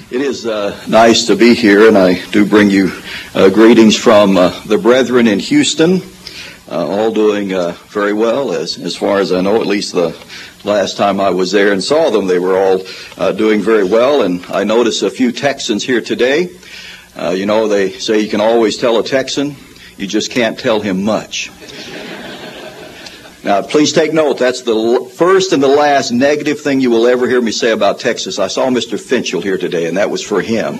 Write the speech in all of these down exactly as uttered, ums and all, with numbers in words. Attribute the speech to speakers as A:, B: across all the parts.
A: It is uh, nice to be here, and I do bring you uh, greetings from uh, the brethren in Houston, uh, all doing uh, very well, as, as far as I know. At least the last time I was there and saw them, they were all uh, doing very well, and I notice a few Texans here today. Uh, you know, they say you can always tell a Texan, you just can't tell him much. Now, please take note, that's the first and the last negative thing you will ever hear me say about Texas. I saw Mister Finchel here today, and that was for him.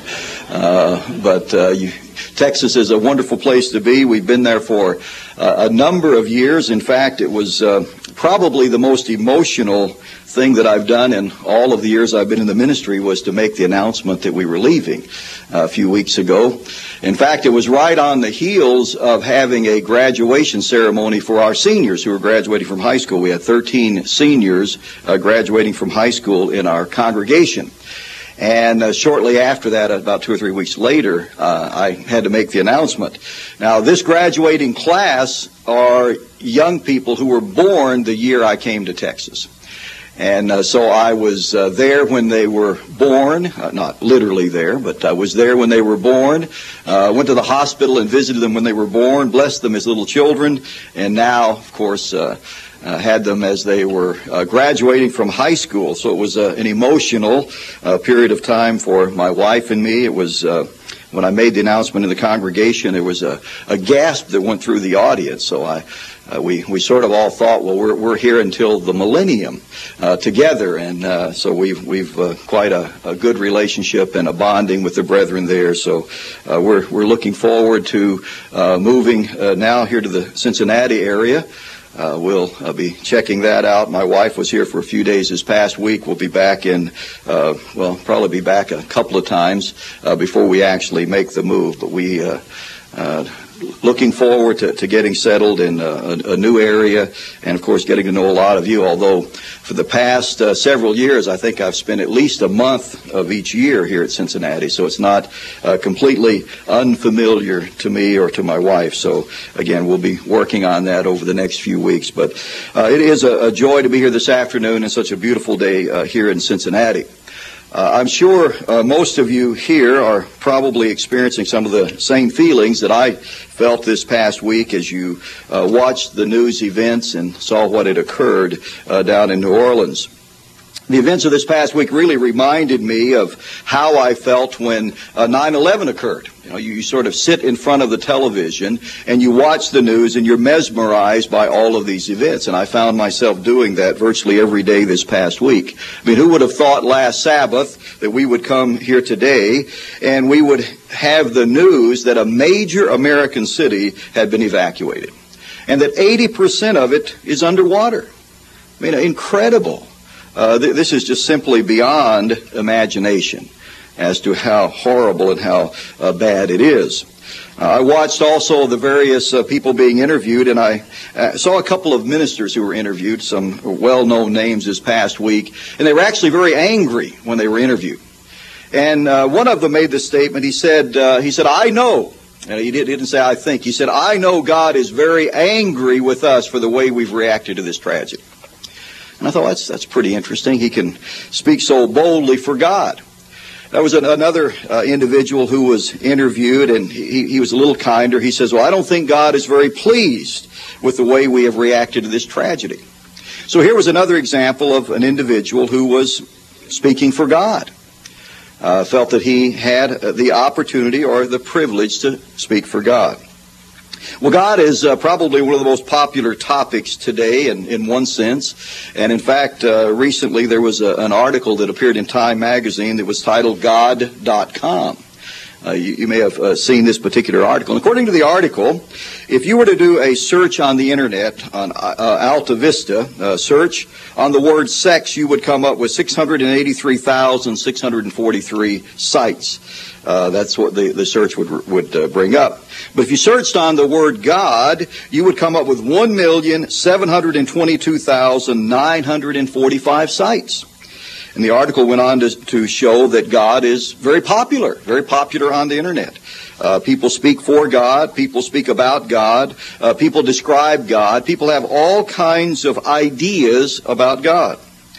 A: Uh, but uh, you, Texas is a wonderful place to be. We've been there for uh, a number of years. In fact, it was uh, probably the most emotional thing that I've done in all of the years I've been in the ministry was to make the announcement that we were leaving uh, a few weeks ago. In fact, it was right on the heels of having a graduation ceremony for our seniors who were graduating from high school. We had thirteen seniors uh, graduating from high school in our congregation. And uh, shortly after that, about two or three weeks later, uh, I had to make the announcement. Now, this graduating class are young people who were born the year I came to Texas. And uh, so I was uh, there when they were born, uh, not literally there, but I was there when they were born, uh, went to the hospital and visited them when they were born, blessed them as little children, and now, of course, uh, uh, had them as they were uh, graduating from high school. So it was uh, an emotional uh, period of time for my wife and me. It was uh, when I made the announcement in the congregation, there was a, a gasp that went through the audience. So I Uh, we, we sort of all thought, well, we're, we're here until the millennium uh, together. And uh, so we've, we've uh, quite a, a good relationship and a bonding with the brethren there. So uh, we're, we're looking forward to uh, moving uh, now here to the Cincinnati area. Uh, we'll uh, be checking that out. My wife was here for a few days this past week. We'll be back in, uh, well, probably be back a couple of times uh, before we actually make the move. But we uh, uh looking forward to, to getting settled in a, a new area and, of course, getting to know a lot of you, although for the past uh, several years, I think I've spent at least a month of each year here at Cincinnati, so it's not uh, completely unfamiliar to me or to my wife. So, again, we'll be working on that over the next few weeks. But uh, it is a, a joy to be here this afternoon and such a beautiful day uh, here in Cincinnati. Uh, I'm sure uh, most of you here are probably experiencing some of the same feelings that I felt this past week as you uh, watched the news events and saw what had occurred uh, down in New Orleans. The events of this past week really reminded me of how I felt when uh, nine eleven occurred. You know, you, you sort of sit in front of the television and you watch the news and you're mesmerized by all of these events. And I found myself doing that virtually every day this past week. I mean, who would have thought last Sabbath that we would come here today and we would have the news that a major American city had been evacuated and that eighty percent of it is underwater. I mean, incredible. Uh, th- this is just simply beyond imagination as to how horrible and how uh, bad it is. Uh, I watched also the various uh, people being interviewed, and I uh, saw a couple of ministers who were interviewed, some well-known names this past week, and they were actually very angry when they were interviewed. And uh, one of them made this statement. He said, uh, he said, I know. And he didn't say, I think. He said, I know God is very angry with us for the way we've reacted to this tragedy. And I thought, that's that's pretty interesting. He can speak so boldly for God. There was an, another uh, individual who was interviewed, and he, he was a little kinder. He says, well, I don't think God is very pleased with the way we have reacted to this tragedy. So here was another example of an individual who was speaking for God. Uh, felt that he had the opportunity or the privilege to speak for God. Well, God is uh, probably one of the most popular topics today in, in one sense. And in fact, uh, recently there was a, an article that appeared in Time magazine that was titled God dot com. Uh, you, you may have uh, seen this particular article. And according to the article, if you were to do a search on the Internet, on uh, Alta Vista, uh, search on the word sex, you would come up with six hundred eighty-three thousand six hundred forty-three sites. Uh, that's what the, the search would would uh, bring up. But if you searched on the word God, you would come up with one million seven hundred twenty-two thousand nine hundred forty-five sites. And the article went on to, to show that God is very popular, very popular on the Internet. Uh, people speak for God. People speak about God. Uh, people describe God. People have all kinds of ideas about God.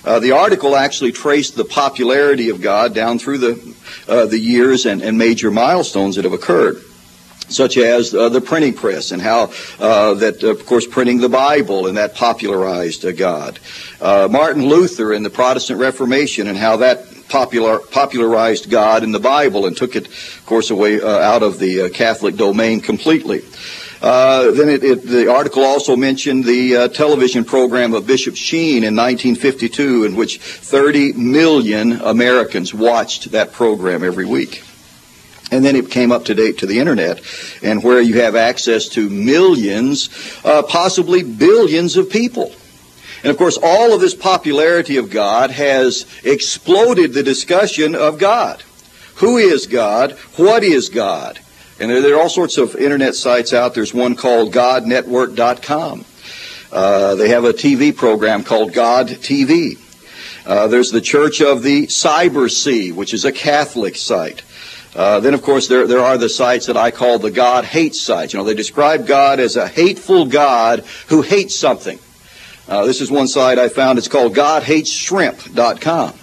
A: Uh, the article actually traced the popularity of God down through the uh, the years and, and major milestones that have occurred, such as uh, the printing press and how uh, that, uh, of course, printing the Bible and that popularized uh, God. Uh, Martin Luther and the Protestant Reformation and how that popular, popularized God in the Bible and took it, of course, away uh, out of the uh, Catholic domain completely. Uh, then it, it, the article also mentioned the uh, television program of Bishop Sheen in nineteen fifty-two, in which thirty million Americans watched that program every week. And then it came up to date to the internet, and where you have access to millions, uh, possibly billions of people. And of course, all of this popularity of God has exploded the discussion of God. Who is God? What is God? And there are all sorts of internet sites out. There's one called God Network dot com. Uh, they have a T V program called God T V. Uh, there's the Church of the Cyber Sea, which is a Catholic site. Uh, then, of course, there there are the sites that I call the God hate sites. You know, they describe God as a hateful God who hates something. Uh, this is one site I found. It's called God Hates Shrimp dot com.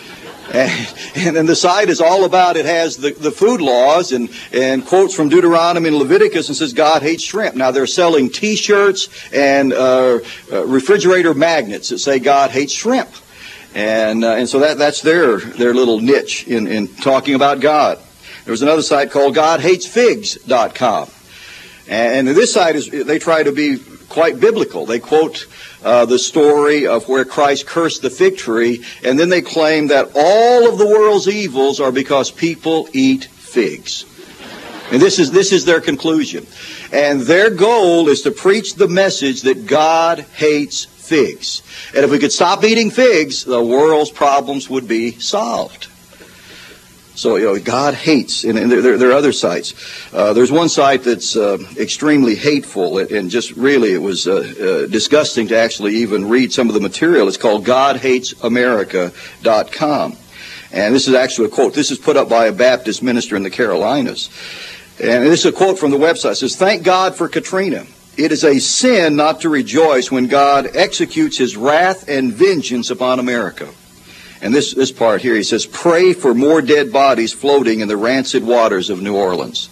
A: And, and then the site is all about, it has the, the food laws and, and quotes from Deuteronomy and Leviticus and says God hates shrimp. Now they're selling T-shirts and uh, uh, refrigerator magnets that say God hates shrimp. And uh, and so that that's their their little niche in, in talking about God. There's another site called God Hates Figs dot com. And this site, is they try to be quite biblical. They quote uh, the story of where Christ cursed the fig tree, and then they claim that all of the world's evils are because people eat figs. And this is this is their conclusion. And their goal is to preach the message that God hates figs. And if we could stop eating figs, the world's problems would be solved. So, you know, God hates, and, and there, there are other sites. Uh, there's one site that's uh, extremely hateful, and just really it was uh, uh, disgusting to actually even read some of the material. It's called God Hates America dot com. And this is actually a quote. This is put up by a Baptist minister in the Carolinas. And this is a quote from the website. It says, "Thank God for Katrina. It is a sin not to rejoice when God executes his wrath and vengeance upon America." And this, this part here, he says, "Pray for more dead bodies floating in the rancid waters of New Orleans."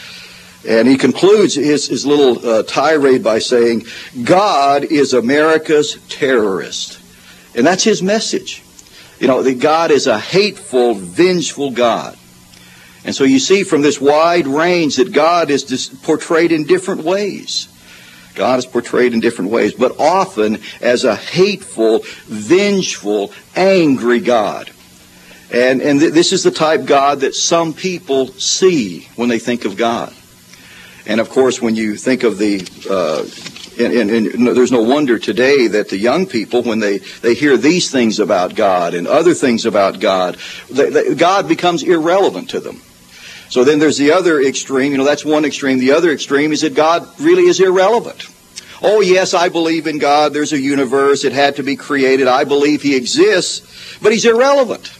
A: And he concludes his, his little uh, tirade by saying, God is America's terrorist. And that's his message. You know, that God is a hateful, vengeful God. And so you see from this wide range that God is dis- portrayed in different ways. God is portrayed in different ways, but often as a hateful, vengeful, angry God. And and th- this is the type God that some people see when they think of God. And of course, when you think of the, uh, and, and, and there's no wonder today that the young people, when they, they hear these things about God and other things about God, they, they, God becomes irrelevant to them. So then there's the other extreme. You know, that's one extreme. The other extreme is that God really is irrelevant. Oh, yes, I believe in God. There's a universe. It had to be created. I believe he exists, but he's irrelevant.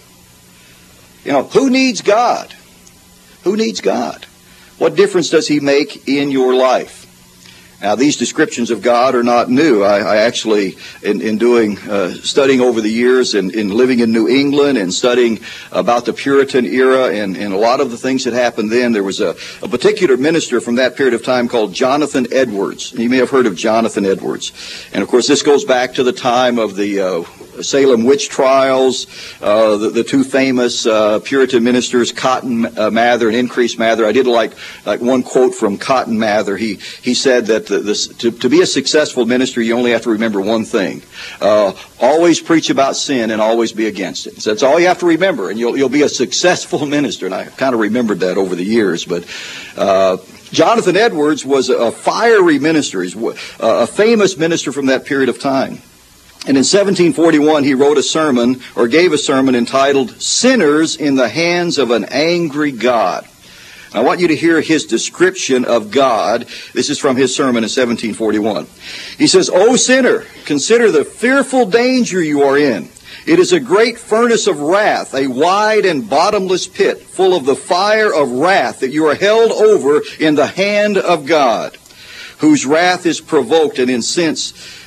A: You know, who needs God? Who needs God? What difference does he make in your life? Now, these descriptions of God are not new. I, I actually, in, in doing, uh, studying over the years and in living in New England and studying about the Puritan era and, and a lot of the things that happened then, there was a, a particular minister from that period of time called Jonathan Edwards. You may have heard of Jonathan Edwards. And, of course, this goes back to the time of the uh, Salem witch trials, uh, the, the two famous uh, Puritan ministers, Cotton Mather and Increase Mather. I did like, like one quote from Cotton Mather. He, he said that The, this, to, to be a successful minister, you only have to remember one thing. Uh, always preach about sin and always be against it. So that's all you have to remember, and you'll, you'll be a successful minister. And I kind of remembered that over the years. But uh, Jonathan Edwards was a fiery minister. He's a famous minister from that period of time. And in seventeen forty-one, he wrote a sermon, or gave a sermon entitled, "Sinners in the Hands of an Angry God." I want you to hear his description of God. This is from his sermon in seventeen forty-one. He says, "O sinner, consider the fearful danger you are in. It is a great furnace of wrath, a wide and bottomless pit, full of the fire of wrath that you are held over in the hand of God, whose wrath is provoked and incensed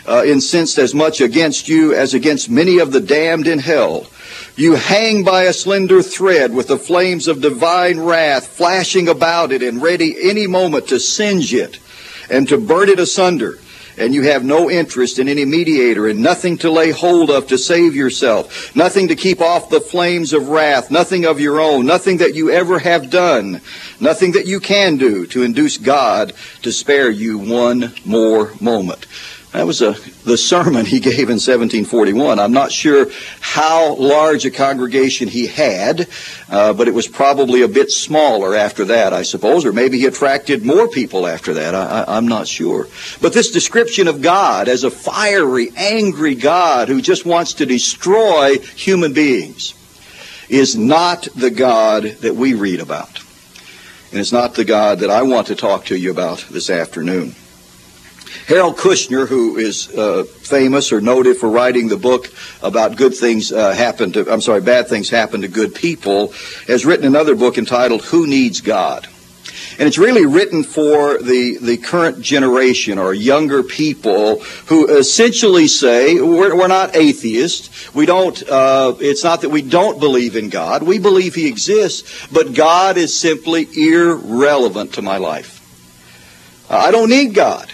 A: uh, incensed as much against you as against many of the damned in hell. You hang by a slender thread with the flames of divine wrath flashing about it and ready any moment to singe it and to burn it asunder. And you have no interest in any mediator and nothing to lay hold of to save yourself, nothing to keep off the flames of wrath, nothing of your own, nothing that you ever have done, nothing that you can do to induce God to spare you one more moment. That was a, the sermon he gave in seventeen forty-one. I'm not sure how large a congregation he had, uh, but it was probably a bit smaller after that, I suppose, or maybe he attracted more people after that. I, I, I'm not sure. But this description of God as a fiery, angry God who just wants to destroy human beings is not the God that we read about. And it's not the God that I want to talk to you about this afternoon. Harold Kushner, who is uh, famous or noted for writing the book about good things uh, happen to, I'm sorry, bad things happen to good people, has written another book entitled Who Needs God? And it's really written for the, the current generation or younger people who essentially say, we're, we're not atheists. We don't, uh, it's not that we don't believe in God. We believe He exists, but God is simply irrelevant to my life. Uh, I don't need God.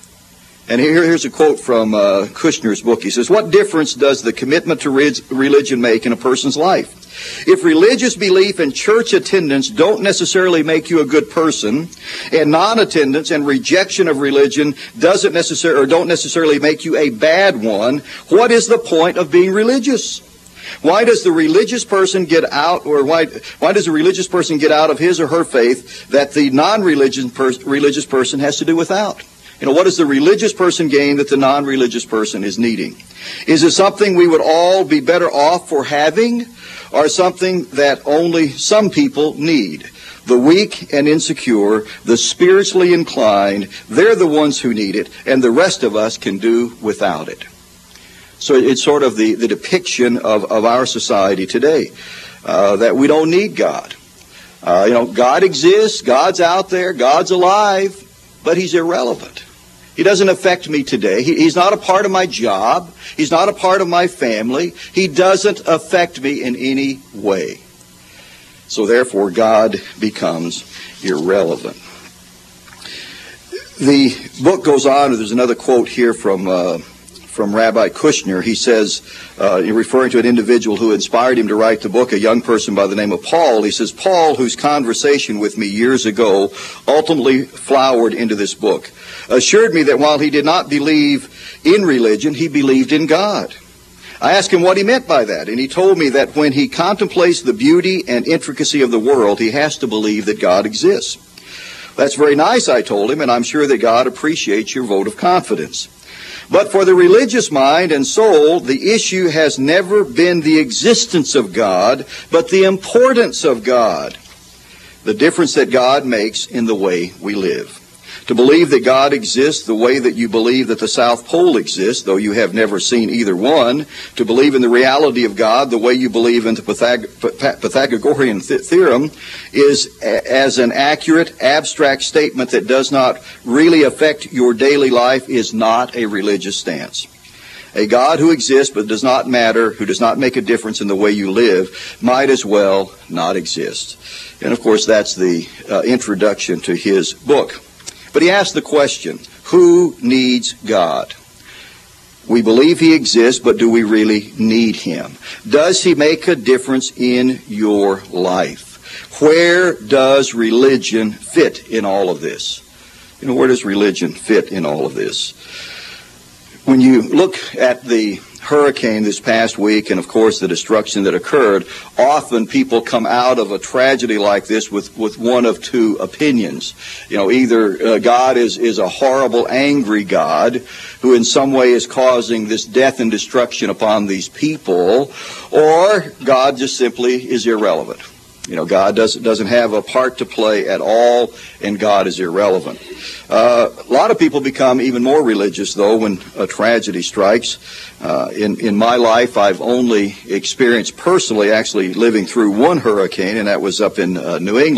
A: And here, here's a quote from uh, Kushner's book. He says, what difference does the commitment to religion make in a person's life? If religious belief and church attendance don't necessarily make you a good person, and non-attendance and rejection of religion doesn't necessarily or don't necessarily make you a bad one, what is the point of being religious? Why does the religious person get out, or why why does a religious person get out of his or her faith that the non-religious pers- religious person has to do without? You know, what does the religious person gain that the non-religious person is needing? Is it something we would all be better off for having, or something that only some people need? The weak and insecure, the spiritually inclined, they're the ones who need it, and the rest of us can do without it. So it's sort of the, the depiction of, of our society today, uh, that we don't need God. Uh, you know, God exists, God's out there, God's alive, but He's irrelevant. He doesn't affect me today. He, he's not a part of my job. He's not a part of my family. He doesn't affect me in any way. So therefore, God becomes irrelevant. The book goes on, and there's another quote here from uh, from Rabbi Kushner. He says, uh, referring to an individual who inspired him to write the book, a young person by the name of Paul, he says, Paul, whose conversation with me years ago ultimately flowered into this book, assured me that while he did not believe in religion, he believed in God. I asked him what he meant by that, and he told me that when he contemplates the beauty and intricacy of the world, he has to believe that God exists. That's very nice, I told him, and I'm sure that God appreciates your vote of confidence. But for the religious mind and soul, the issue has never been the existence of God, but the importance of God, the difference that God makes in the way we live. To believe that God exists the way that you believe that the South Pole exists, though you have never seen either one, to believe in the reality of God the way you believe in the Pythag- Pythagorean th- theorem, is a- as an accurate, abstract statement that does not really affect your daily life, is not a religious stance. A God who exists but does not matter, who does not make a difference in the way you live, might as well not exist. And of course, that's the uh, introduction to his book. But he asked the question, who needs God? We believe He exists, but do we really need Him? Does He make a difference in your life? Where does religion fit in all of this? You know, where does religion fit in all of this? When you look at the hurricane this past week, and of course the destruction that occurred, often people come out of a tragedy like this with, with one of two opinions. You know, either uh, God is, is a horrible, angry God who in some way is causing this death and destruction upon these people, or God just simply is irrelevant. You know, God doesn't doesn't have a part to play at all, and God is irrelevant. Uh, a lot of people become even more religious, though, when a tragedy strikes. Uh, in, in my life, I've only experienced personally actually living through one hurricane, and that was up in uh, New England.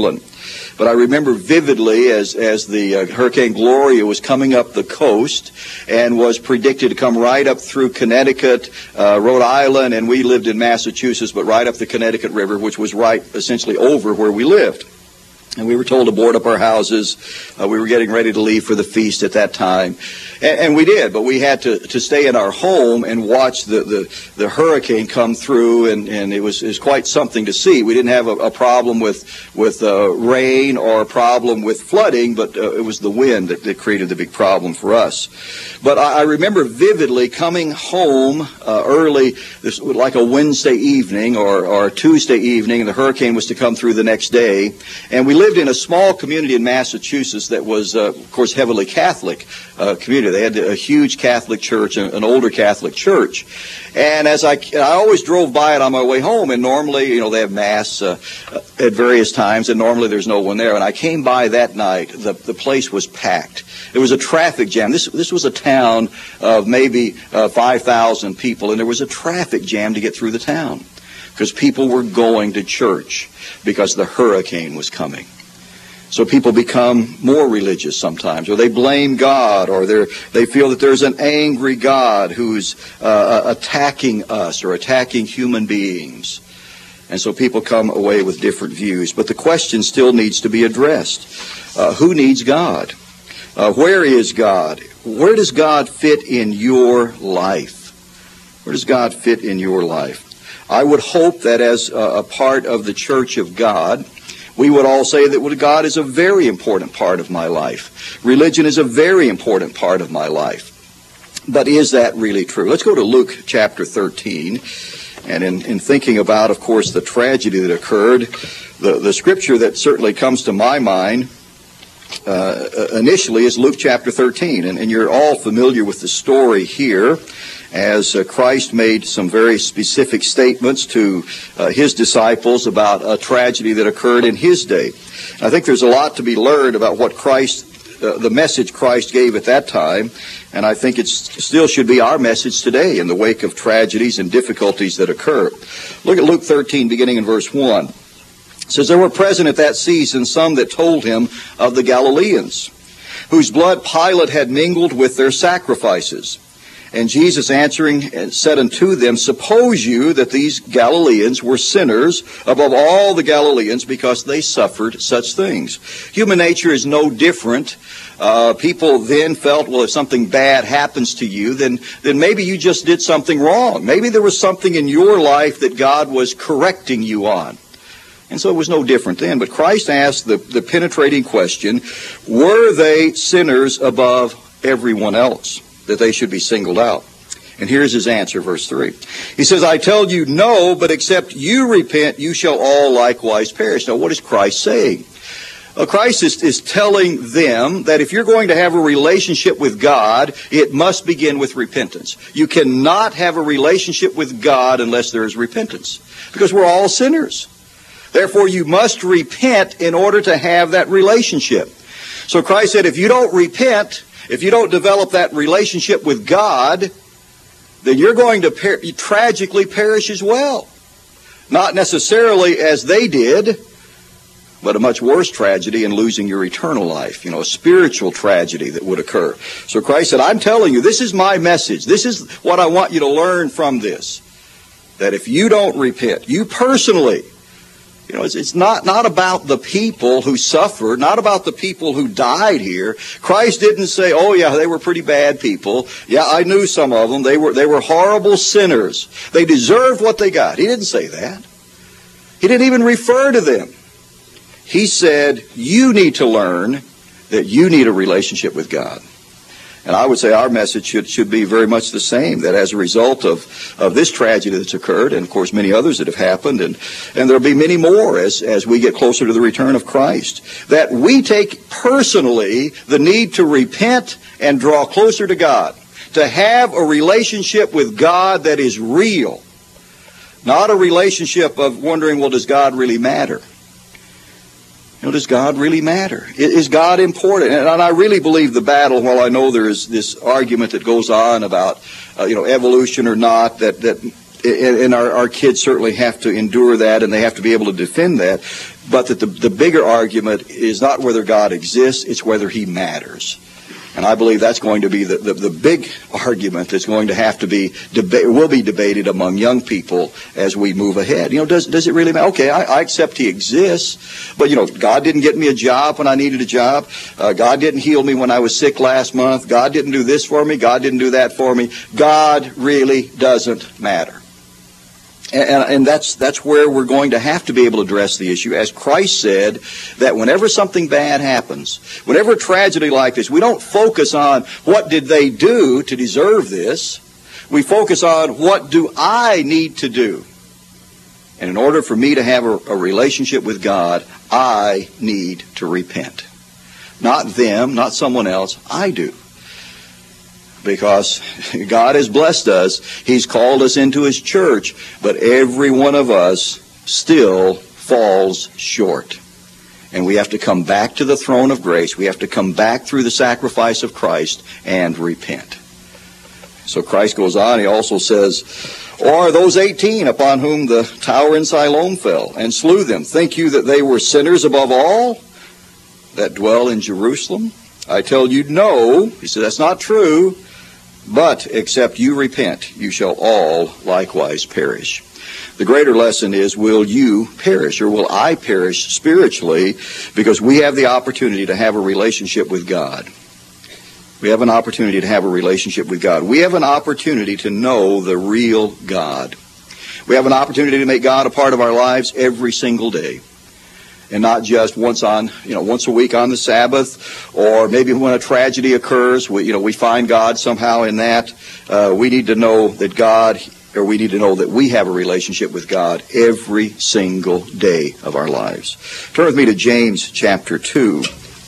A: But I remember vividly as, as the uh, Hurricane Gloria was coming up the coast and was predicted to come right up through Connecticut, uh, Rhode Island, and we lived in Massachusetts, but right up the Connecticut River, which was right essentially over where we lived. And we were told to board up our houses. Uh, we were getting ready to leave for the feast at that time. And, and we did, but we had to, to stay in our home and watch the, the, the hurricane come through, and, and it, was, it was quite something to see. We didn't have a, a problem with, with uh, rain or a problem with flooding, but uh, it was the wind that, that created the big problem for us. But I, I remember vividly coming home uh, early, this was like a Wednesday evening or, or a Tuesday evening, and the hurricane was to come through the next day. And we lived in a small community in Massachusetts that was, uh, of course, heavily Catholic uh, community. They had a huge Catholic church, an older Catholic church. And as I, I always drove by it on my way home, and normally, you know, they have Mass uh, at various times, and normally there's no one there. And I came by that night. The, the place was packed. There was a traffic jam. This, this was a town of maybe uh, five thousand people, and there was a traffic jam to get through the town because people were going to church because the hurricane was coming. So people become more religious sometimes, or they blame God, or they feel that there's an angry God who's uh, attacking us or attacking human beings. And so people come away with different views. But the question still needs to be addressed. Uh, who needs God? Uh, where is God? Where does God fit in your life? Where does God fit in your life? I would hope that as a part of the Church of God, we would all say that God is a very important part of my life. Religion is a very important part of my life. But is that really true? Let's go to Luke chapter thirteen. And in, in thinking about, of course, the tragedy that occurred, the, the scripture that certainly comes to my mind uh, initially is Luke chapter thirteen. And, and you're all familiar with the story here, as uh, Christ made some very specific statements to uh, his disciples about a tragedy that occurred in his day. I think there's a lot to be learned about what Christ, uh, the message Christ gave at that time, and I think it still should be our message today in the wake of tragedies and difficulties that occur. Look at Luke thirteen, beginning in verse one. It says, "There were present at that season some that told him of the Galileans, whose blood Pilate had mingled with their sacrifices. And Jesus answering said unto them, Suppose you that these Galileans were sinners above all the Galileans because they suffered such things." Human nature is no different. Uh, people then felt, well, if something bad happens to you, then, then maybe you just did something wrong. Maybe there was something in your life that God was correcting you on. And so it was no different then. But Christ asked the, the penetrating question, were they sinners above everyone else, that they should be singled out? And here's his answer, verse three. He says, "I tell you, no, but except you repent, you shall all likewise perish." Now, what is Christ saying? Uh, Christ is, is telling them that if you're going to have a relationship with God, it must begin with repentance. You cannot have a relationship with God unless there is repentance, because we're all sinners. Therefore, you must repent in order to have that relationship. So Christ said, if you don't repent, if you don't develop that relationship with God, then you're going to per- tragically perish as well. Not necessarily as they did, but a much worse tragedy in losing your eternal life, you know, a spiritual tragedy that would occur. So Christ said, I'm telling you, this is my message. This is what I want you to learn from this. That if you don't repent, you personally, you know, it's, it's not, not about the people who suffered, not about the people who died here. Christ didn't say, oh yeah, they were pretty bad people. Yeah, I knew some of them. They were, they were horrible sinners. They deserved what they got. He didn't say that. He didn't even refer to them. He said, you need to learn that you need a relationship with God. And I would say our message should, should be very much the same, that as a result of, of this tragedy that's occurred, and of course many others that have happened, and, and there'll be many more as, as we get closer to the return of Christ, that we take personally the need to repent and draw closer to God, to have a relationship with God that is real, not a relationship of wondering, well, does God really matter? You know, does God really matter? Is God important? And I really believe the battle, while I know there is this argument that goes on about, uh, you know, evolution or not, that, that and our, our kids certainly have to endure that, and they have to be able to defend that. But that the, the bigger argument is not whether God exists, it's whether he matters. And I believe that's going to be the, the, the big argument that's going to have to be deba- will be debated among young people as we move ahead. You know, does does it really matter? Okay, I, I accept he exists, but you know, God didn't get me a job when I needed a job. Uh, God didn't heal me when I was sick last month. God didn't do this for me. God didn't do that for me. God really doesn't matter. And, and that's that's where we're going to have to be able to address the issue. As Christ said, that whenever something bad happens, whenever a tragedy like this, we don't focus on what did they do to deserve this. We focus on what do I need to do. And in order for me to have a, a relationship with God, I need to repent. Not them, not someone else, I do. Because God has blessed us. He's called us into his church. But every one of us still falls short. And we have to come back to the throne of grace. We have to come back through the sacrifice of Christ and repent. So Christ goes on. He also says, or those eighteen upon whom the tower in Siloam fell and slew them, think you that they were sinners above all that dwell in Jerusalem? I tell you, no. He said, that's not true. But except you repent, you shall all likewise perish. The greater lesson is, will you perish, or will I perish spiritually, because we have the opportunity to have a relationship with God. We have an opportunity to have a relationship with God. We have an opportunity to know the real God. We have an opportunity to make God a part of our lives every single day. And not just once on, you know, once a week on the Sabbath, or maybe when a tragedy occurs, we, you know, we find God somehow in that. Uh, we need to know that God, or we need to know that we have a relationship with God every single day of our lives. Turn with me to James chapter two.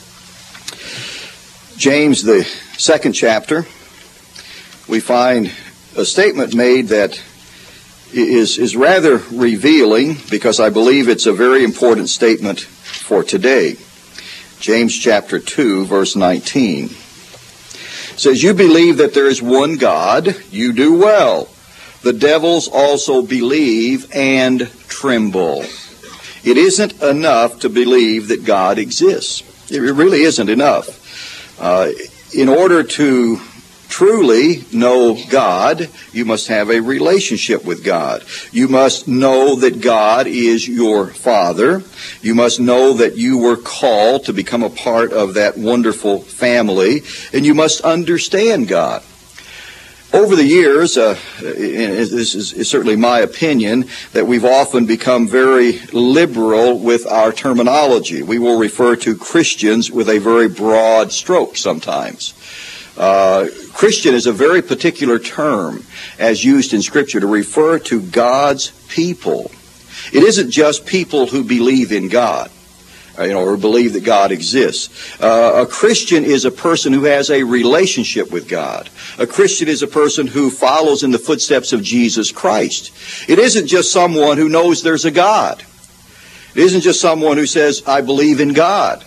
A: James, the second chapter, we find a statement made that is is rather revealing, because I believe it's a very important statement for today. James chapter two, verse nineteen says, you believe that there is one God, you do well. The devils also believe and tremble. It isn't enough to believe that God exists. It really isn't enough. Uh, in order to truly know God, you must have a relationship with God. You must know that God is your Father. You must know that you were called to become a part of that wonderful family, and you must understand God. Over the years, uh, this is, is certainly my opinion, that we've often become very liberal with our terminology. We will refer to Christians with a very broad stroke sometimes. Uh, Christian is a very particular term as used in Scripture to refer to God's people. It isn't just people who believe in God, you know, or believe that God exists. Uh, a Christian is a person who has a relationship with God. A Christian is a person who follows in the footsteps of Jesus Christ. It isn't just someone who knows there's a God. It isn't just someone who says, I believe in God.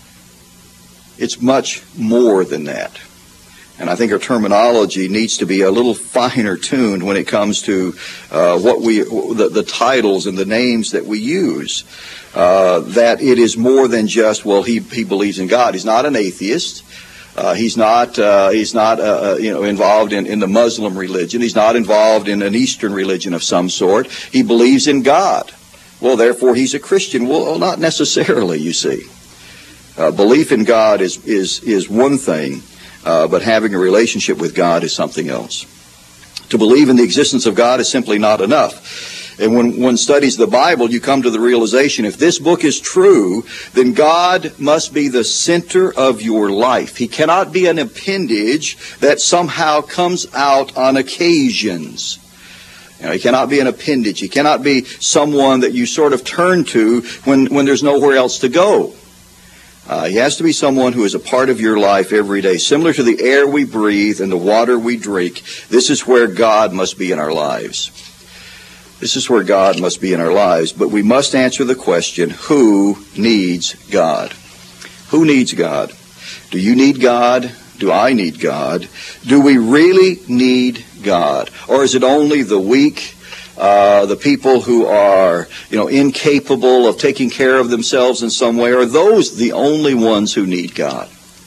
A: It's much more than that. And I think our terminology needs to be a little finer tuned when it comes to uh, what we, the, the titles and the names that we use. Uh, that it is more than just, well, he he believes in God. He's not an atheist. Uh, he's not uh, he's not uh, you know involved in, in the Muslim religion. He's not involved in an Eastern religion of some sort. He believes in God. Well, therefore, he's a Christian. Well, not necessarily. You see, uh, belief in God is is is one thing. Uh, but having a relationship with God is something else. To believe in the existence of God is simply not enough. And when one studies the Bible, you come to the realization, if this book is true, then God must be the center of your life. He cannot be an appendage that somehow comes out on occasions. You know, he cannot be an appendage. He cannot be someone that you sort of turn to when, when there's nowhere else to go. Uh, he has to be someone who is a part of your life every day. Similar to the air we breathe and the water we drink, this is where God must be in our lives. This is where God must be in our lives. But we must answer the question, who needs God? Who needs God? Do you need God? Do I need God? Do we really need God? Or is it only the weak, uh, the people who are, you know, incapable of taking care of themselves in some way, are those the only ones who need God?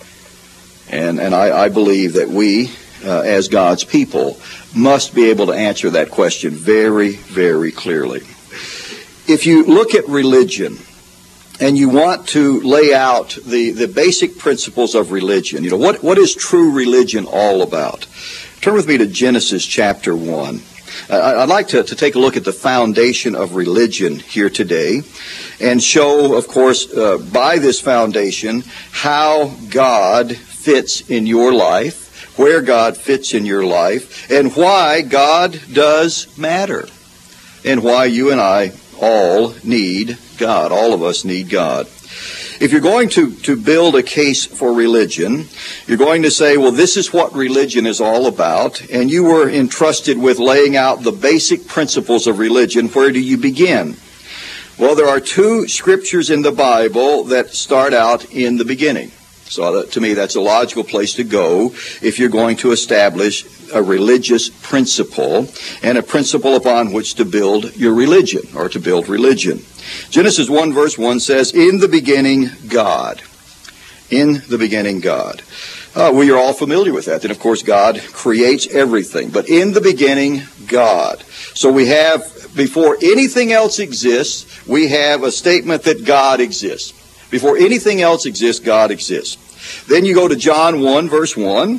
A: And and I, I believe that we, uh, as God's people, must be able to answer that question very, very clearly. If you look at religion, and you want to lay out the, the basic principles of religion, you know, what, what is true religion all about? Turn with me to Genesis chapter one. Uh, I'd like to, to take a look at the foundation of religion here today and show, of course, uh, by this foundation, how God fits in your life, where God fits in your life, and why God does matter, and why you and I all need God. All of us need God. If you're going to, to build a case for religion, you're going to say, well, this is what religion is all about, and you were entrusted with laying out the basic principles of religion. Where do you begin? Well, there are two scriptures in the Bible that start out in the beginning. So that, to me, that's a logical place to go if you're going to establish a religious principle and a principle upon which to build your religion, or to build religion. Genesis one verse one says, in the beginning, God. In the beginning, God. Uh, we are all familiar with that. And of course, God creates everything. But in the beginning, God. So we have, before anything else exists, we have a statement that God exists. Before anything else exists, God exists. Then you go to John one, verse one.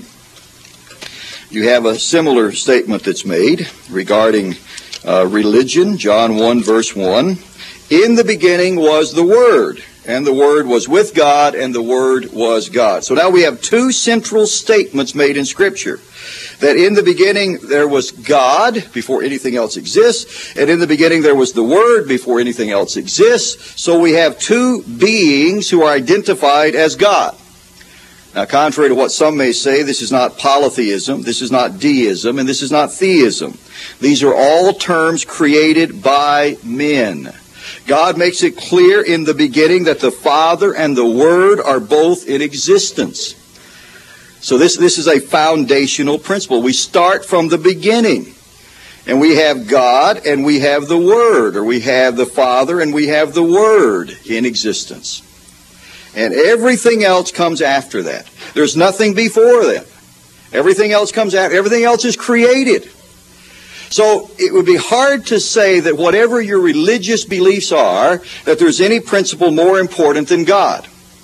A: You have a similar statement that's made regarding uh, religion. John one, verse one. In the beginning was the Word, and the Word was with God, and the Word was God. So now we have two central statements made in Scripture. That in the beginning there was God before anything else exists, and in the beginning there was the Word before anything else exists. So we have two beings who are identified as God. Now, contrary to what some may say, this is not polytheism, this is not deism, and this is not theism. These are all terms created by men. God makes it clear in the beginning that the Father and the Word are both in existence. So this, this is a foundational principle. We start from the beginning. And we have God and we have the Word, or we have the Father and we have the Word in existence. And everything else comes after that. There's nothing before them. Everything else comes after. Everything else is created. So it would be hard to say that whatever your religious beliefs are, that there's any principle more important than God.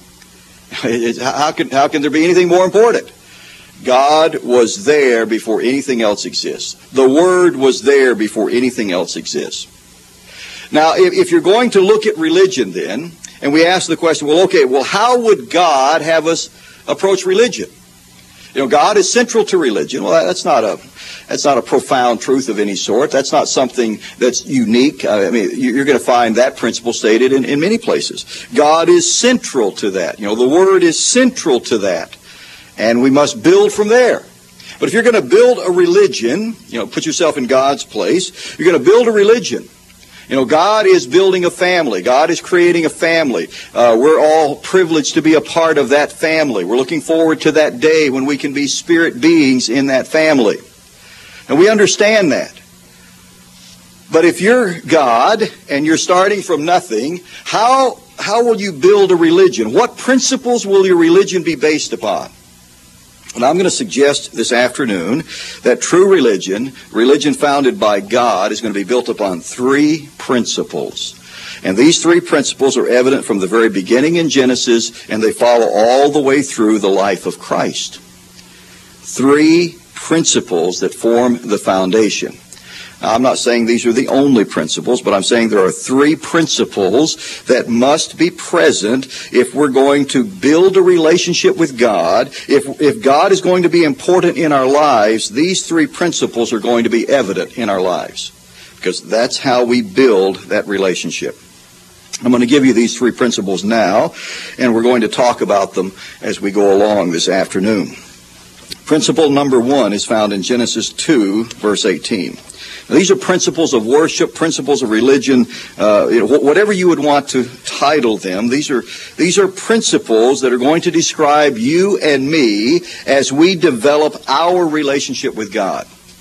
A: How can, how can there be anything more important? God was there before anything else exists. The Word was there before anything else exists. Now, if, if you're going to look at religion then, and we ask the question, well, okay, well, how would God have us approach religion? You know, God is central to religion. Well, that's not a that's not a profound truth of any sort. That's not something that's unique. I mean, you're going to find that principle stated in, in many places. God is central to that. You know, the Word is central to that. And we must build from there. But if you're going to build a religion, you know, put yourself in God's place, you're going to build a religion. You know, God is building a family. God is creating a family. Uh, we're all privileged to be a part of that family. We're looking forward to that day when we can be spirit beings in that family. And we understand that. But if you're God and you're starting from nothing, how, how will you build a religion? What principles will your religion be based upon? And I'm going to suggest this afternoon that true religion, religion founded by God, is going to be built upon three principles. And these three principles are evident from the very beginning in Genesis, and they follow all the way through the life of Christ. Three principles that form the foundation. Now, I'm not saying these are the only principles, but I'm saying there are three principles that must be present if we're going to build a relationship with God. If, if God is going to be important in our lives, these three principles are going to be evident in our lives, because that's how we build that relationship. I'm going to give you these three principles now, and we're going to talk about them as we go along this afternoon. Principle number one is found in Genesis two, verse eighteen. Now, these are principles of worship, principles of religion, uh, you know, whatever you would want to title them. These are these are principles that are going to describe you and me as we develop our relationship with God.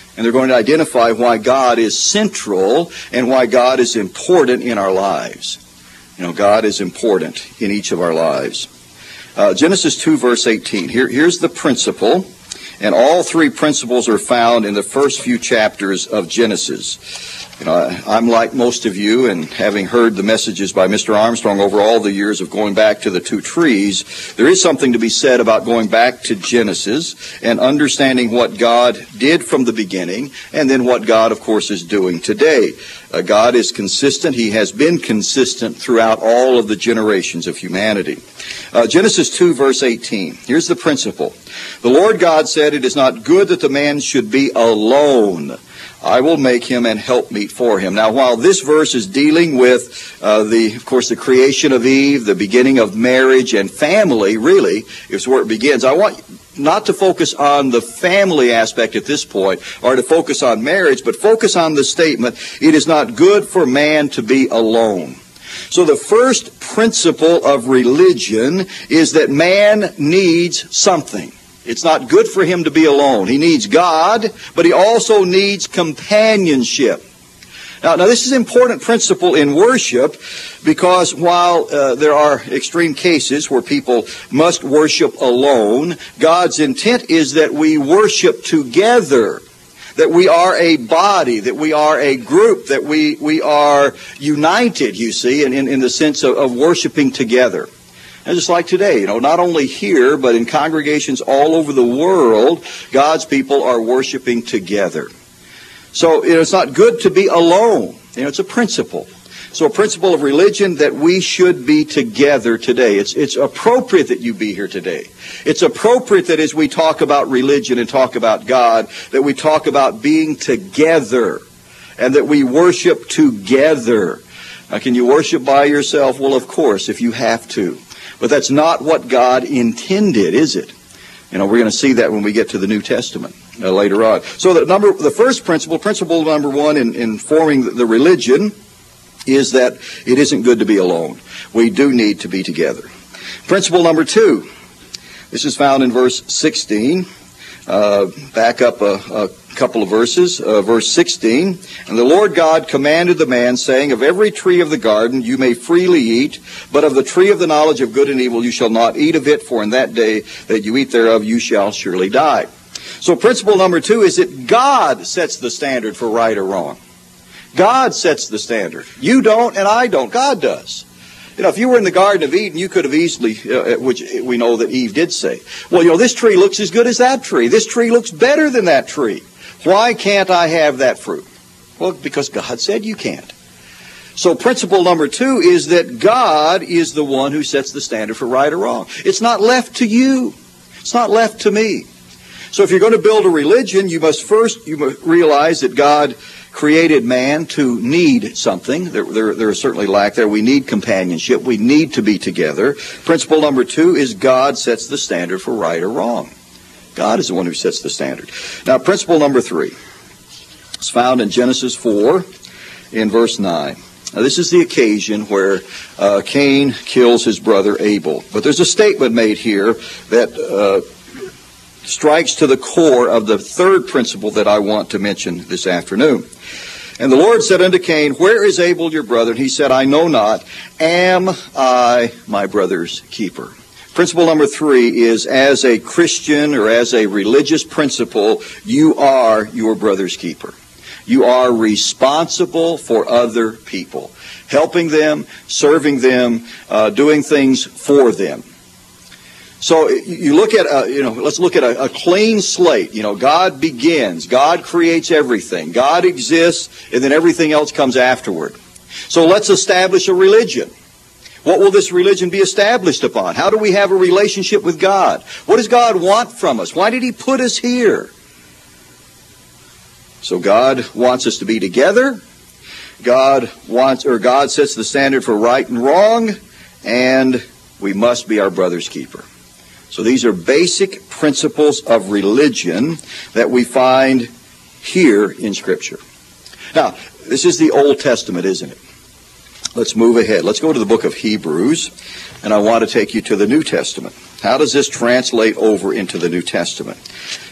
A: And they're going to identify why God is central and why God is important in our lives. You know, God is important in each of our lives. Uh, Genesis two, verse eighteen. Here, here's the principle. And all three principles are found in the first few chapters of Genesis. You know, I'm like most of you, and having heard the messages by Mister Armstrong over all the years of going back to the two trees, there is something to be said about going back to Genesis and understanding what God did from the beginning, and then what God, of course, is doing today. Uh, God is consistent. He has been consistent throughout all of the generations of humanity. Uh, Genesis two, verse eighteen. Here's the principle. The Lord God said, "It is not good that the man should be alone. I will make him an helpmeet for him." Now, while this verse is dealing with, uh, the, of course, the creation of Eve, the beginning of marriage and family, really, is where it begins. I want not to focus on the family aspect at this point, or to focus on marriage, but focus on the statement, "It is not good for man to be alone." So the first principle of religion is that man needs something. It's not good for him to be alone. He needs God, but he also needs companionship. Now, now this is an important principle in worship, because while uh, there are extreme cases where people must worship alone, God's intent is that we worship together, that we are a body, that we are a group, that we, we are united, you see, in, in, in the sense of, of worshiping together. And just like today, you know, not only here, but in congregations all over the world, God's people are worshiping together. So, you know, it's not good to be alone. You know, it's a principle. So a principle of religion that we should be together today. It's, it's appropriate that you be here today. It's appropriate that as we talk about religion and talk about God, that we talk about being together and that we worship together. Now, can you worship by yourself? Well, of course, if you have to. But that's not what God intended, is it? You know, we're going to see that when we get to the New Testament uh, later on. So the number, the first principle, principle number one in, in forming the, the religion is that it isn't good to be alone. We do need to be together. Principle number two, this is found in verse sixteen. Uh, back up a, a couple of verses. Uh, verse sixteen, "And the Lord God commanded the man, saying, Of every tree of the garden you may freely eat, but of the tree of the knowledge of good and evil you shall not eat of it, for in that day that you eat thereof you shall surely die." So principle number two is that God sets the standard for right or wrong. God sets the standard. You don't and I don't. God does. You know, if you were in the Garden of Eden, you could have easily, uh, which we know that Eve did say, well, you know, this tree looks as good as that tree. This tree looks better than that tree. Why can't I have that fruit? Well, because God said you can't. So principle number two is that God is the one who sets the standard for right or wrong. It's not left to you. It's not left to me. So if you're going to build a religion, you must first you must realize that God created man to need something. There, there, there is certainly lack there. We need companionship. We need to be together. Principle number two is God sets the standard for right or wrong. God is the one who sets the standard. Now, principle number three is found in Genesis four in verse nine. Now, this is the occasion where uh, Cain kills his brother Abel. But there's a statement made here that uh, strikes to the core of the third principle that I want to mention this afternoon. "And the Lord said unto Cain, Where is Abel your brother? And he said, I know not. Am I my brother's keeper?" Principle number three is, as a Christian or as a religious principle, you are your brother's keeper. You are responsible for other people, helping them, serving them, uh, doing things for them. So you look at, a, you know, let's look at a, a clean slate. You know, God begins. God creates everything. God exists, and then everything else comes afterward. So let's establish a religion. What will this religion be established upon? How do we have a relationship with God? What does God want from us? Why did He put us here? So God wants us to be together. God wants, or God sets the standard for right and wrong, and we must be our brother's keeper. So these are basic principles of religion that we find here in Scripture. Now, this is the Old Testament, isn't it? Let's move ahead. Let's go to the book of Hebrews, and I want to take you to the New Testament. How does this translate over into the New Testament?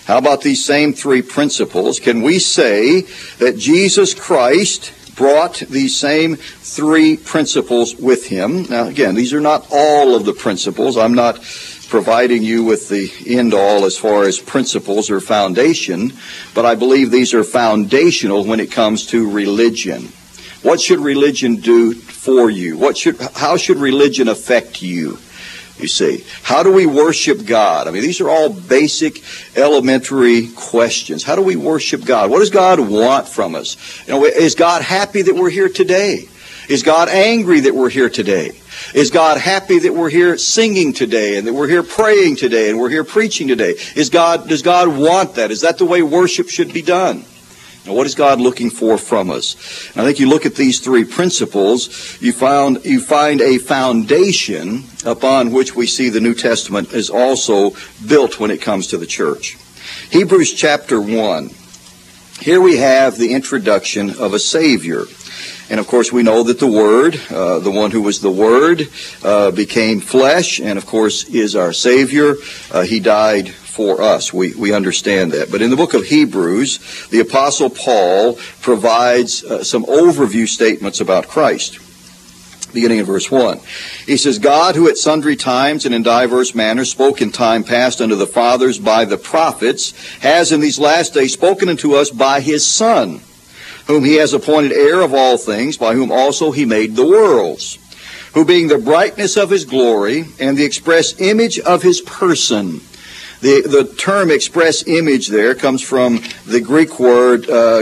A: How about these same three principles? Can we say that Jesus Christ brought these same three principles with him? Now, again, these are not all of the principles. I'm not providing you with the end-all as far as principles or foundation, but I believe these are foundational when it comes to religion. What should religion do for you? What should, how should religion affect you? You see, how do we worship God? I mean, these are all basic, elementary questions. How do we worship God? What does God want from us? You know, is God happy that we're here today? Is God angry that we're here today? Is God happy that we're here singing today and that we're here praying today and we're here preaching today? Is God, does God want that? Is that the way worship should be done? Now, what is God looking for from us? And I think you look at these three principles, you found you find a foundation upon which we see the New Testament is also built when it comes to the church. Hebrews chapter one. Here we have the introduction of a Savior. And of course we know that the Word, uh, the one who was the Word, uh, became flesh and of course is our Savior. Uh, he died for us. We, we understand that. But in the book of Hebrews, the Apostle Paul provides uh, some overview statements about Christ. Beginning in verse one. He says, God, who at sundry times and in diverse manners spoke in time past unto the fathers by the prophets, has in these last days spoken unto us by his Son, whom he has appointed heir of all things, by whom also he made the worlds, who being the brightness of his glory and the express image of his person. The, the term express image there comes from the Greek word, uh,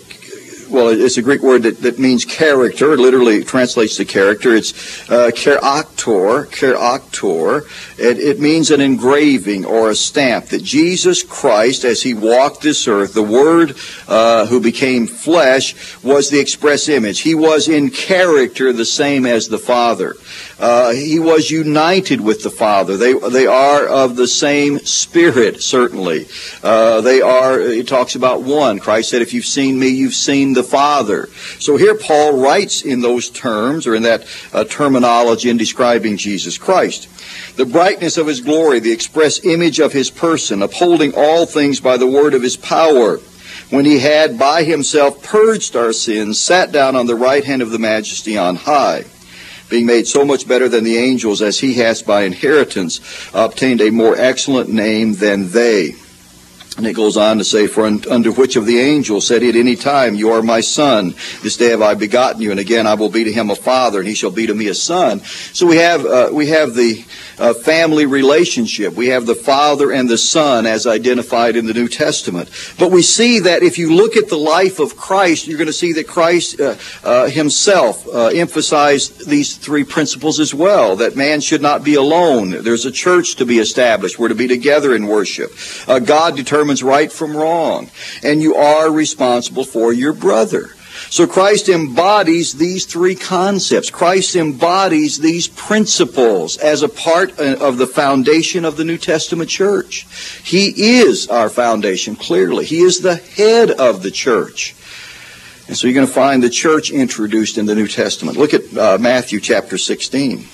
A: well, it's a Greek word that, that means character. It literally translates to character. It's uh, character, character. It, it means an engraving or a stamp that Jesus Christ, as he walked this earth, the Word uh, who became flesh, was the express image. He was in character the same as the Father. Uh, he was united with the Father. They they are of the same Spirit, certainly. Uh, they are, it talks about one. Christ said, if you've seen me, you've seen the Father. So here Paul writes in those terms, or in that uh, terminology in describing Jesus Christ. The brightness of his glory, the express image of his person, upholding all things by the word of his power, when he had by himself purged our sins, sat down on the right hand of the majesty on high, being made so much better than the angels, as he has by inheritance obtained a more excellent name than they. And it goes on to say, for unto which of the angels said he at any time, you are my son, this day have I begotten you, and again I will be to him a father, and he shall be to me a son. So we have uh, we have the uh, family relationship. We have the Father and the Son as identified in the New Testament. But we see that if you look at the life of Christ, you're going to see that Christ uh, uh, himself uh, emphasized these three principles as well, that man should not be alone. There's a church to be established. We're to be together in worship. Uh, God determines right from wrong, and you are responsible for your brother. So Christ embodies these three concepts. Christ embodies these principles as a part of the foundation of the New Testament church. He is our foundation, clearly. He is the head of the church. And so you're going to find the church introduced in the New Testament. Look at uh, Matthew chapter sixteen.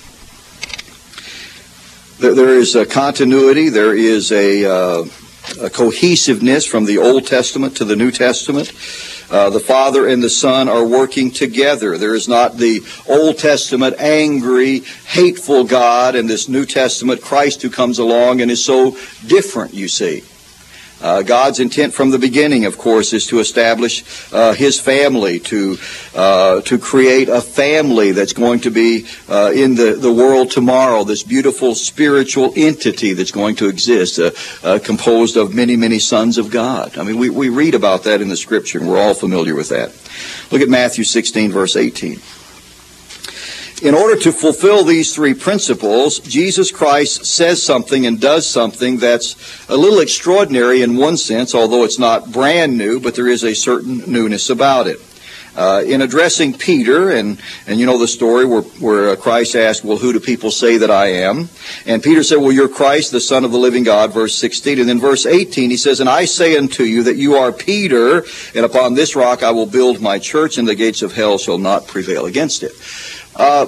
A: There, there is a continuity. There is a... Uh, A cohesiveness from the Old Testament to the New Testament. Uh, the Father and the Son are working together. There is not the Old Testament angry, hateful God, and this New Testament Christ who comes along and is so different, you see. Uh, God's intent from the beginning, of course, is to establish uh, His family, to uh, to create a family that's going to be uh, in the, the world tomorrow, this beautiful spiritual entity that's going to exist, uh, uh, composed of many, many sons of God. I mean, we, we read about that in the Scripture, and we're all familiar with that. Look at Matthew sixteen, verse eighteen. In order to fulfill these three principles, Jesus Christ says something and does something that's a little extraordinary in one sense, although it's not brand new, but there is a certain newness about it. Uh, in addressing Peter, and, and you know the story where, where Christ asked, well, who do people say that I am? And Peter said, well, you're Christ, the Son of the living God, verse sixteen. And then verse eighteen, he says, and I say unto you that you are Peter, and upon this rock I will build my church, and the gates of hell shall not prevail against it. Uh,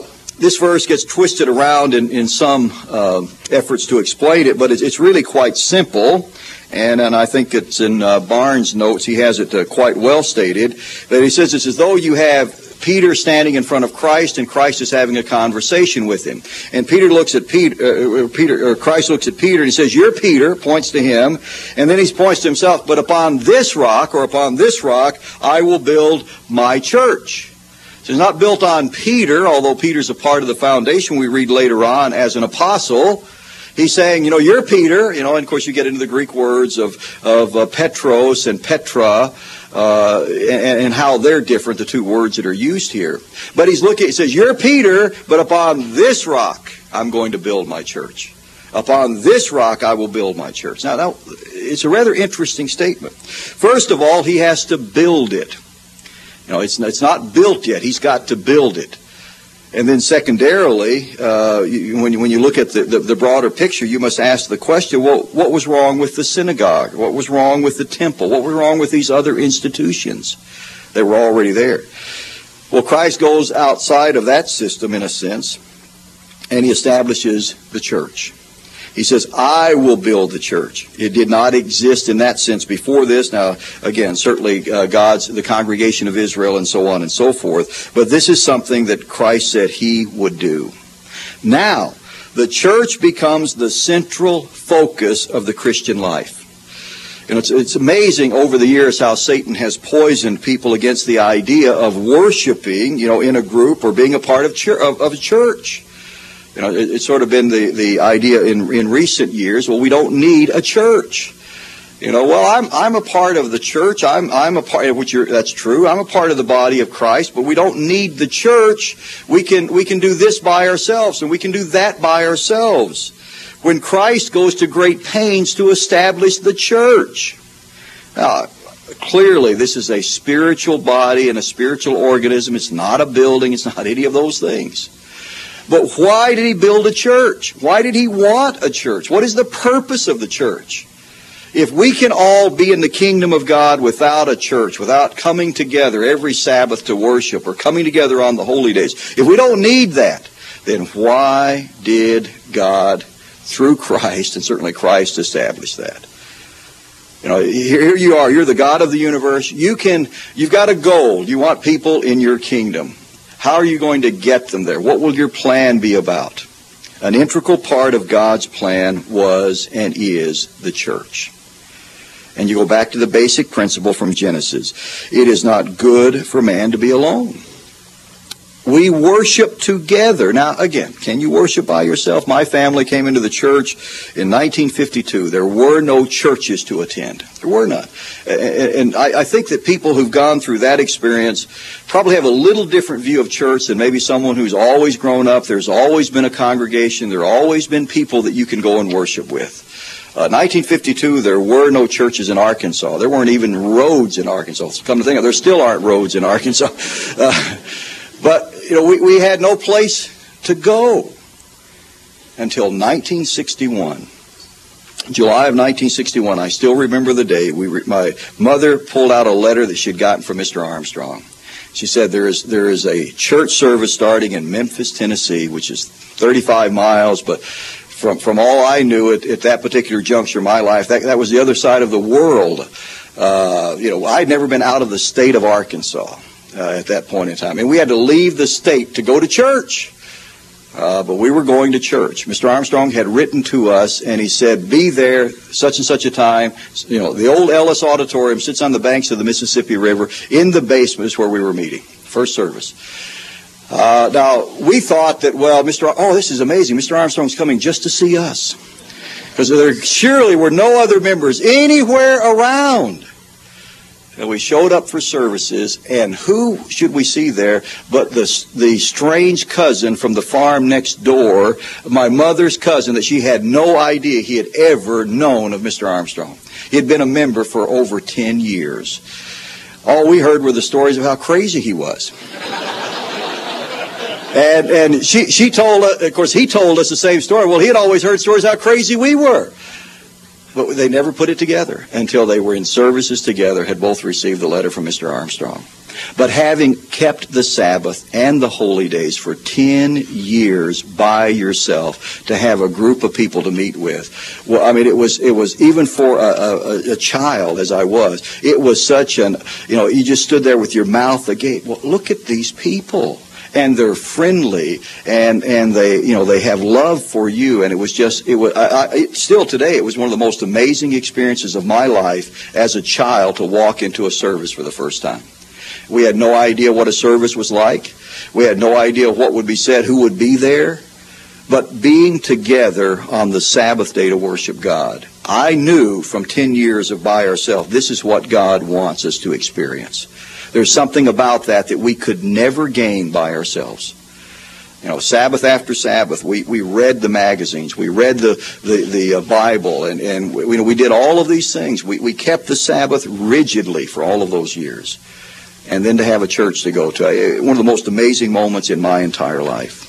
A: this verse gets twisted around in, in some uh, efforts to explain it, but it's, it's really quite simple. And, and I think it's in uh, Barnes' notes, he has it uh, quite well stated, that he says it's as though you have Peter standing in front of Christ, and Christ is having a conversation with him. And Peter looks at Peter, uh, Peter, or Christ looks at Peter, and he says, "You're Peter," points to him, and then he points to himself. "But upon this rock, or upon this rock, I will build my church." So it's not built on Peter, although Peter's a part of the foundation we read later on as an apostle. He's saying, you know, you're Peter, you know, and of course you get into the Greek words of, of uh, Petros and Petra, uh, and, and how they're different, the two words that are used here. But he's looking, he says, "You're Peter, but upon this rock I'm going to build my church. Upon this rock I will build my church." Now, now it's a rather interesting statement. First of all, he has to build it. You know, it's, it's not built yet. He's got to build it. And then secondarily, uh, you, when, you, when you look at the, the, the broader picture, you must ask the question, well, what was wrong with the synagogue? What was wrong with the temple? What was wrong with these other institutions that were already there? Well, Christ goes outside of that system, in a sense, and he establishes the church. He says, "I will build the church." It did not exist in that sense before this. Now, again, certainly uh, God's, the congregation of Israel and so on and so forth. But this is something that Christ said he would do. Now, the church becomes the central focus of the Christian life. You know, it's, it's amazing over the years how Satan has poisoned people against the idea of worshiping, you know, in a group or being a part of, chur- of, of a church. You know, it, it's sort of been the, the idea in, in recent years, well, we don't need a church. You know, well, I'm I'm a part of the church. I'm I'm a part of which you're, that's true. I'm a part of the body of Christ, but we don't need the church. We can we can do this by ourselves, and we can do that by ourselves. When Christ goes to great pains to establish the church. Now, clearly, this is a spiritual body and a spiritual organism. It's not a building. It's not any of those things. But why did he build a church? Why did he want a church? What is the purpose of the church? If we can all be in the kingdom of God without a church, without coming together every Sabbath to worship or coming together on the holy days, if we don't need that, then why did God, through Christ, and certainly Christ, establish that? You know, here you are. You're the God of the universe. You can, you've got a goal. You want people in your kingdom. How are you going to get them there? What will your plan be about? An integral part of God's plan was and is the church. And you go back to the basic principle from Genesis. It is not good for man to be alone. We worship together. Now, again, can you worship by yourself? My family came into the church in nineteen fifty-two. There were no churches to attend. There were none. And I think that people who've gone through that experience probably have a little different view of church than maybe someone who's always grown up. There's always been a congregation. There have always been people that you can go and worship with. Uh, nineteen fifty-two, there were no churches in Arkansas. There weren't even roads in Arkansas. Come to think of it, there still aren't roads in Arkansas. Uh, but You know, we, we had no place to go until nineteen sixty-one. July of nineteen sixty-one, I still remember the day. We re, my mother pulled out a letter that she had gotten from Mister Armstrong. She said there is there is a church service starting in Memphis, Tennessee, which is thirty-five miles, but from from all I knew at, at that particular juncture of my life, that, that was the other side of the world. Uh, you know, I'd never been out of the state of Arkansas. Uh, at that point in time. And we had to leave the state to go to church. Uh, but we were going to church. Mister Armstrong had written to us, and he said, be there such and such a time. You know, the old Ellis Auditorium sits on the banks of the Mississippi River. In the basement is where we were meeting. First service. Uh, now, we thought that, well, Mister Ar- oh, this is amazing. Mister Armstrong's coming just to see us. Because there surely were no other members anywhere around. And we showed up for services, and who should we see there but the, the strange cousin from the farm next door, my mother's cousin, that she had no idea he had ever known of Mister Armstrong. He had been a member for over ten years. All we heard were the stories of how crazy he was. and and she, she told us, of course, he told us the same story. Well, he had always heard stories how crazy we were. But they never put it together until they were in services together, had both received the letter from Mister Armstrong. But having kept the Sabbath and the holy days for ten years by yourself, to have a group of people to meet with, well, I mean, it was it was even for a, a, a child as I was, it was such an, you know, you just stood there with your mouth agape. Well, look at these people. And they're friendly, and, and they, you know, they have love for you. And it was just, it was, I, I, still today, it was one of the most amazing experiences of my life as a child to walk into a service for the first time. We had no idea what a service was like. We had no idea what would be said, who would be there. But being together on the Sabbath day to worship God, I knew from ten years of by ourselves, this is what God wants us to experience. There's something about that that we could never gain by ourselves. You know, Sabbath after Sabbath, we, we read the magazines, we read the the, the uh, Bible, and, and we, you know, we did all of these things. We, we kept the Sabbath rigidly for all of those years. And then to have a church to go to, one of the most amazing moments in my entire life.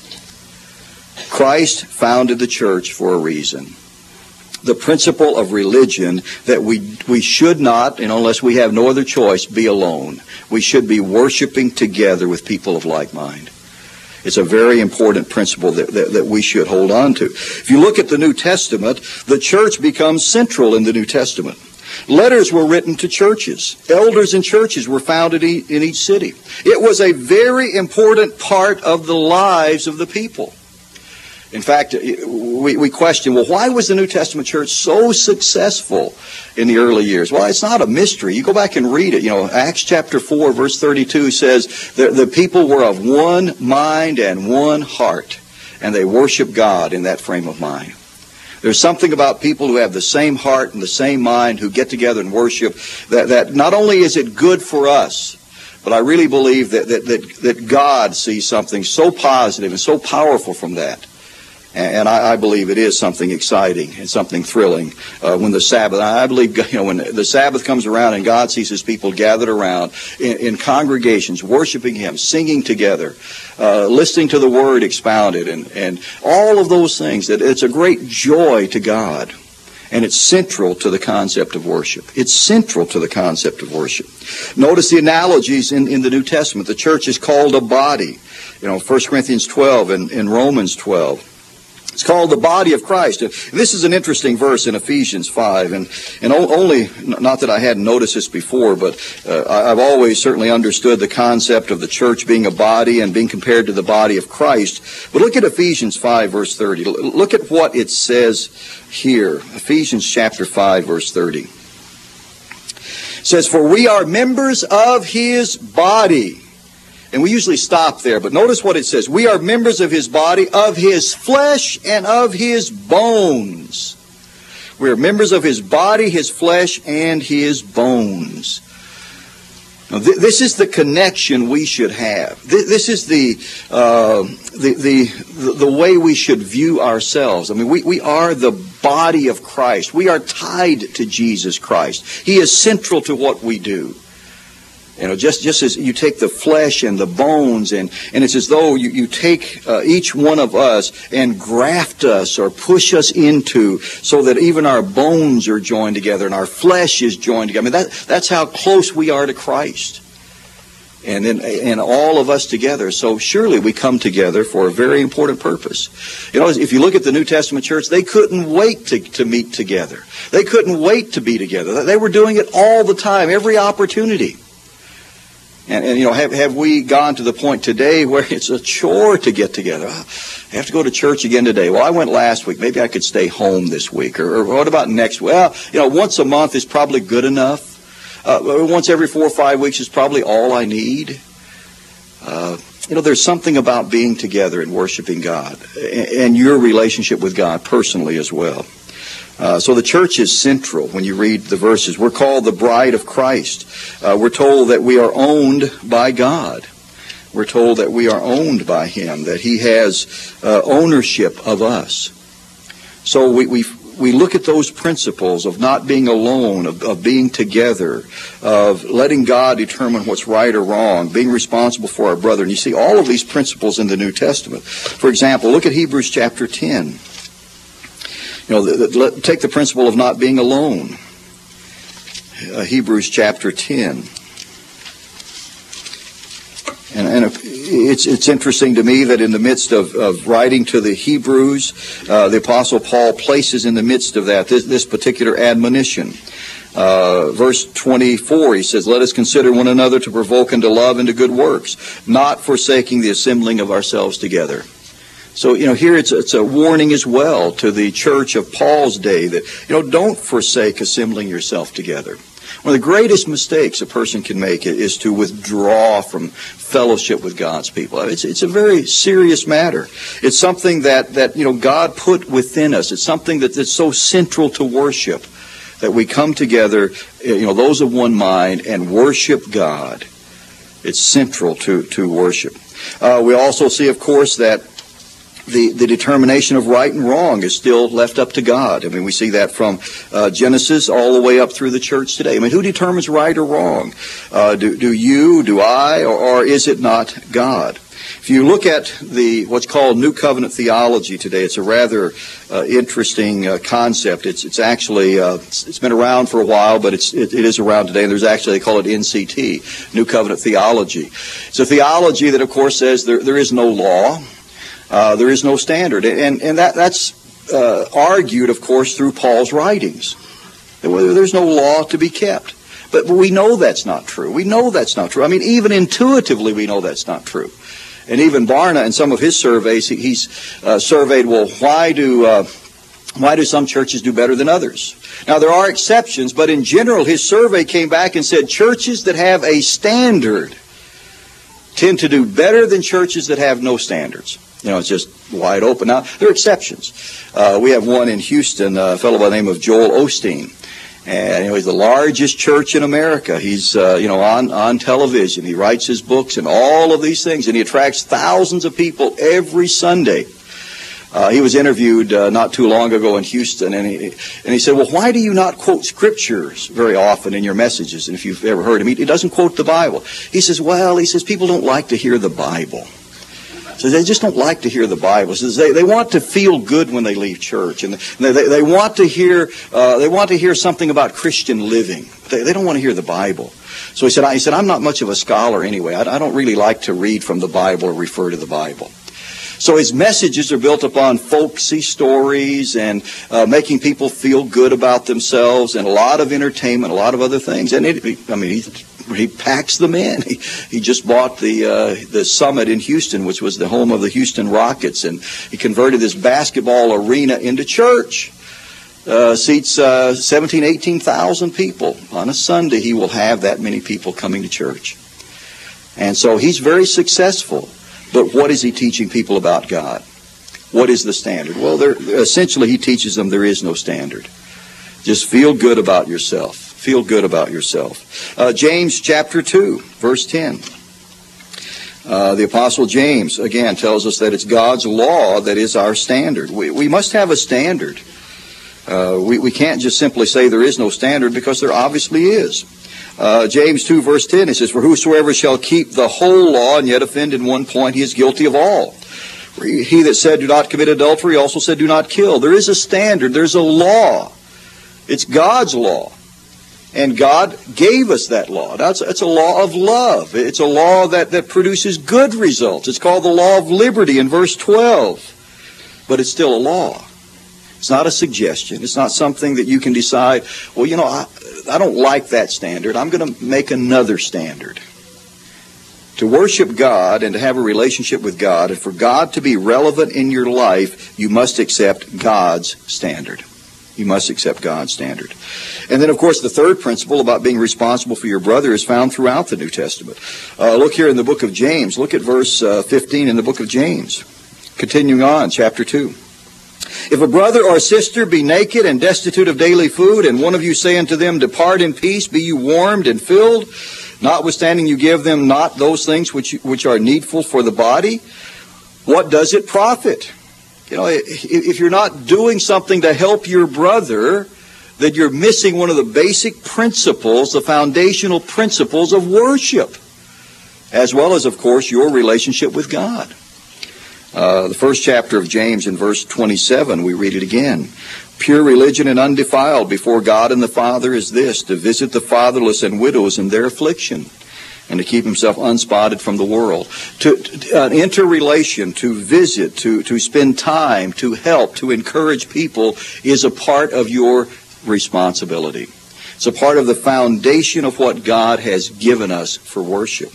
A: Christ founded the church for a reason. The principle of religion that we we should not, and unless we have no other choice, be alone. We should be worshiping together with people of like mind. It's a very important principle that, that, that we should hold on to. If you look at the New Testament, the church becomes central in the New Testament. Letters were written to churches. Elders in churches were founded in each city. It was a very important part of the lives of the people. In fact, we, we question, well, why was the New Testament church so successful in the early years? Well, it's not a mystery. You go back and read it. You know, Acts chapter four, verse thirty-two says the, the people were of one mind and one heart, and they worshiped God in that frame of mind. There's something about people who have the same heart and the same mind, who get together and worship, that, that not only is it good for us, but I really believe that, that, that, that God sees something so positive and so powerful from that. And I, I believe it is something exciting and something thrilling uh, when the Sabbath, I believe, you know, when the Sabbath comes around and God sees His people gathered around in, in congregations, worshiping Him, singing together, uh, listening to the Word expounded, and, and all of those things. That it's a great joy to God. And it's central to the concept of worship. It's central to the concept of worship. Notice the analogies in, in the New Testament. The church is called a body. You know, First Corinthians twelve and, and Romans twelve. It's called the body of Christ. This is an interesting verse in Ephesians five, and, and only, not that I hadn't noticed this before, but uh, I've always certainly understood the concept of the church being a body and being compared to the body of Christ. But look at Ephesians five, verse thirty. Look at what it says here. Ephesians chapter five, verse thirty. It says, "For we are members of His body." And we usually stop there, but notice what it says. We are members of His body, of His flesh, and of His bones. We are members of His body, His flesh, and His bones. Now, th- this is the connection we should have. Th- this is the, uh, the, the, the way we should view ourselves. I mean, we, we are the body of Christ. We are tied to Jesus Christ. He is central to what we do. You know, just, just as you take the flesh and the bones, and, and it's as though you, you take uh, each one of us and graft us or push us into, so that even our bones are joined together and our flesh is joined together. I mean, that, that's how close we are to Christ. And then, and all of us together. So surely we come together for a very important purpose. You know, if you look at the New Testament church, they couldn't wait to, to meet together. They couldn't wait to be together. They were doing it all the time, every opportunity. And, and, you know, have, have we gone to the point today where it's a chore to get together? Oh, I have to go to church again today. Well, I went last week. Maybe I could stay home this week. Or, or what about next week? Well, you know, once a month is probably good enough. Uh, once every four or five weeks is probably all I need. Uh, you know, there's something about being together and worshiping God, and, and your relationship with God personally as well. Uh, so the church is central when you read the verses. We're called the bride of Christ. Uh, we're told that we are owned by God. We're told that we are owned by Him, that He has uh, ownership of us. So we, we we look at those principles of not being alone, of, of being together, of letting God determine what's right or wrong, being responsible for our brother. And you see all of these principles in the New Testament. For example, look at Hebrews chapter ten. You know, the, the, take the principle of not being alone. Uh, Hebrews chapter ten. it's it's interesting to me that in the midst of, of writing to the Hebrews, uh, the Apostle Paul places in the midst of that this, this particular admonition. Uh, verse twenty-four, he says, "Let us consider one another to provoke unto love and to good works, not forsaking the assembling of ourselves together." So, you know, here it's, it's a warning as well to the church of Paul's day that, you know, don't forsake assembling yourself together. One of the greatest mistakes a person can make is to withdraw from fellowship with God's people. It's, it's a very serious matter. It's something that, that, you know, God put within us. It's something that, that's so central to worship, that we come together, you know, those of one mind, and worship God. It's central to, to worship. Uh, we also see, of course, that The, the determination of right and wrong is still left up to God. I mean, we see that from uh, Genesis all the way up through the church today. I mean, who determines right or wrong? Uh, do, do you, do I, or, or is it not God? If you look at the what's called New Covenant theology today, it's a rather uh, interesting uh, concept. It's it's actually uh, it's been around for a while, but it's it, it is around today. And there's actually, they call it N C T, New Covenant theology. It's a theology that, of course, says there there is no law. Uh, there is no standard. And, and that, that's uh, argued, of course, through Paul's writings. There's no law to be kept. But, but we know that's not true. We know that's not true. I mean, even intuitively we know that's not true. And even Barna, in some of his surveys, he, he's uh, surveyed, well, why do uh, why do some churches do better than others? Now, there are exceptions, but in general, his survey came back and said churches that have a standard tend to do better than churches that have no standards. You know, it's just wide open. Now, there are exceptions. Uh, we have one in Houston, a fellow by the name of Joel Osteen. And, you know, he's the largest church in America. He's, uh, you know, on, on television. He writes his books and all of these things. And he attracts thousands of people every Sunday. Uh, he was interviewed uh, not too long ago in Houston. And he, and he said, well, why do you not quote scriptures very often in your messages? And if you've ever heard him, he, he doesn't quote the Bible. He says, well, he says, people don't like to hear the Bible. So they just don't like to hear the Bible. So they, they want to feel good when they leave church, and they, they, they want to hear uh, they want to hear something about Christian living. They, they don't want to hear the Bible. So he said, I, he said, I'm not much of a scholar anyway. I, I don't really like to read from the Bible or refer to the Bible. So his messages are built upon folksy stories and uh, making people feel good about themselves, and a lot of entertainment, a lot of other things. And it, I mean, he. He packs them in. He, he just bought the uh, the Summit in Houston, which was the home of the Houston Rockets, and he converted this basketball arena into church. Uh, seats uh, seventeen, eighteen thousand people. On a Sunday, he will have that many people coming to church. And so he's very successful. But what is he teaching people about God? What is the standard? Well, essentially he teaches them there is no standard. Just feel good about yourself. Feel good about yourself. Uh, James chapter two, verse ten. Uh, the Apostle James, again, tells us that it's God's law that is our standard. We, we must have a standard. Uh, we, we can't just simply say there is no standard, because there obviously is. Uh, James two, verse ten, it says, for whosoever shall keep the whole law and yet offend in one point, he is guilty of all. He that said, do not commit adultery, also said, do not kill. There is a standard. There's a law. It's God's law. And God gave us that law. That's it's a law of love. It's a law that, that produces good results. It's called the law of liberty in verse twelve. But it's still a law. It's not a suggestion. It's not something that you can decide, well, you know, I, I don't like that standard. I'm going to make another standard. To worship God and to have a relationship with God, and for God to be relevant in your life, you must accept God's standard. You must accept God's standard. And then, of course, the third principle about being responsible for your brother is found throughout the New Testament. Uh, look here in the book of James. Look at verse uh, fifteen in the book of James. Continuing on, chapter two. If a brother or sister be naked and destitute of daily food, and one of you say unto them, depart in peace, be you warmed and filled, notwithstanding you give them not those things which, which are needful for the body, what does it profit? You know, if you're not doing something to help your brother, then you're missing one of the basic principles, the foundational principles of worship, as well as, of course, your relationship with God. Uh, the first chapter of James in verse twenty-seven, we read it again. Pure religion and undefiled before God and the Father is this, to visit the fatherless and widows in their affliction, and to keep himself unspotted from the world. To, to uh, interrelation, to visit, to, to spend time, to help, to encourage people is a part of your responsibility. It's a part of the foundation of what God has given us for worship.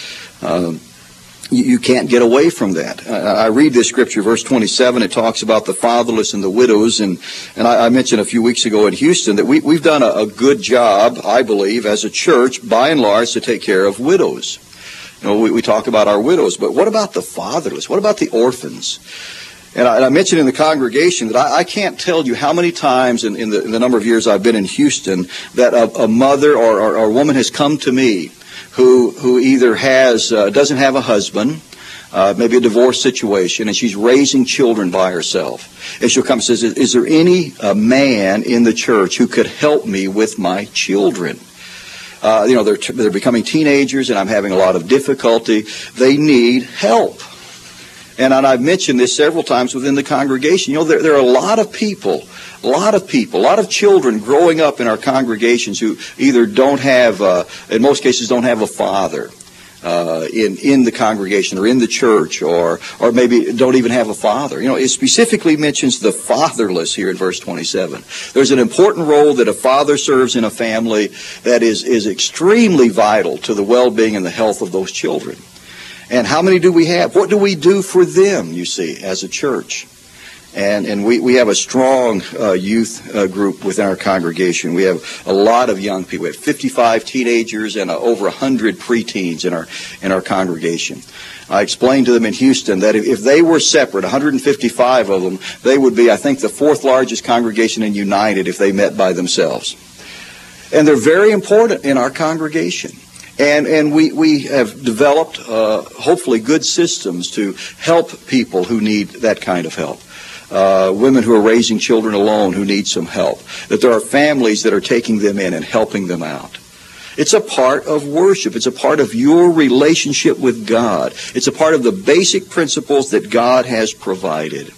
A: Um, you, you can't get away from that. I, I read this scripture, verse twenty-seven. It talks about the fatherless and the widows. And, and I, I mentioned a few weeks ago in Houston that we, we've done a, a good job, I believe, as a church, by and large, to take care of widows. You know, we, we talk about our widows, but what about the fatherless? What about the orphans? And I, and I mentioned in the congregation that I, I can't tell you how many times in, in, the, in the number of years I've been in Houston that a, a mother or, or, or a woman has come to me who who either has uh, doesn't have a husband, uh, maybe a divorce situation, and she's raising children by herself. And she'll come and says, is, is there any uh, man in the church who could help me with my children? Uh, you know, they're, t- they're becoming teenagers, and I'm having a lot of difficulty. They need help. And I've mentioned this several times within the congregation. You know, there, there are a lot of people, a lot of people, a lot of children growing up in our congregations who either don't have, uh, in most cases, don't have a father uh, in in the congregation or in the church, or or maybe don't even have a father. You know, it specifically mentions the fatherless here in verse twenty-seven. There's an important role that a father serves in a family that is is extremely vital to the well-being and the health of those children. And how many do we have? What do we do for them, you see, as a church? And and we, we have a strong uh, youth uh, group within our congregation. We have a lot of young people. We have fifty-five teenagers and uh, over one hundred preteens in our in our congregation. I explained to them in Houston that if, if they were separate, one hundred fifty-five of them, they would be, I think, the fourth largest congregation in United if they met by themselves. And they're very important in our congregation. And and we, we have developed, uh, hopefully, good systems to help people who need that kind of help. Uh, women who are raising children alone who need some help. That there are families that are taking them in and helping them out. It's a part of worship. It's a part of your relationship with God. It's a part of the basic principles that God has provided.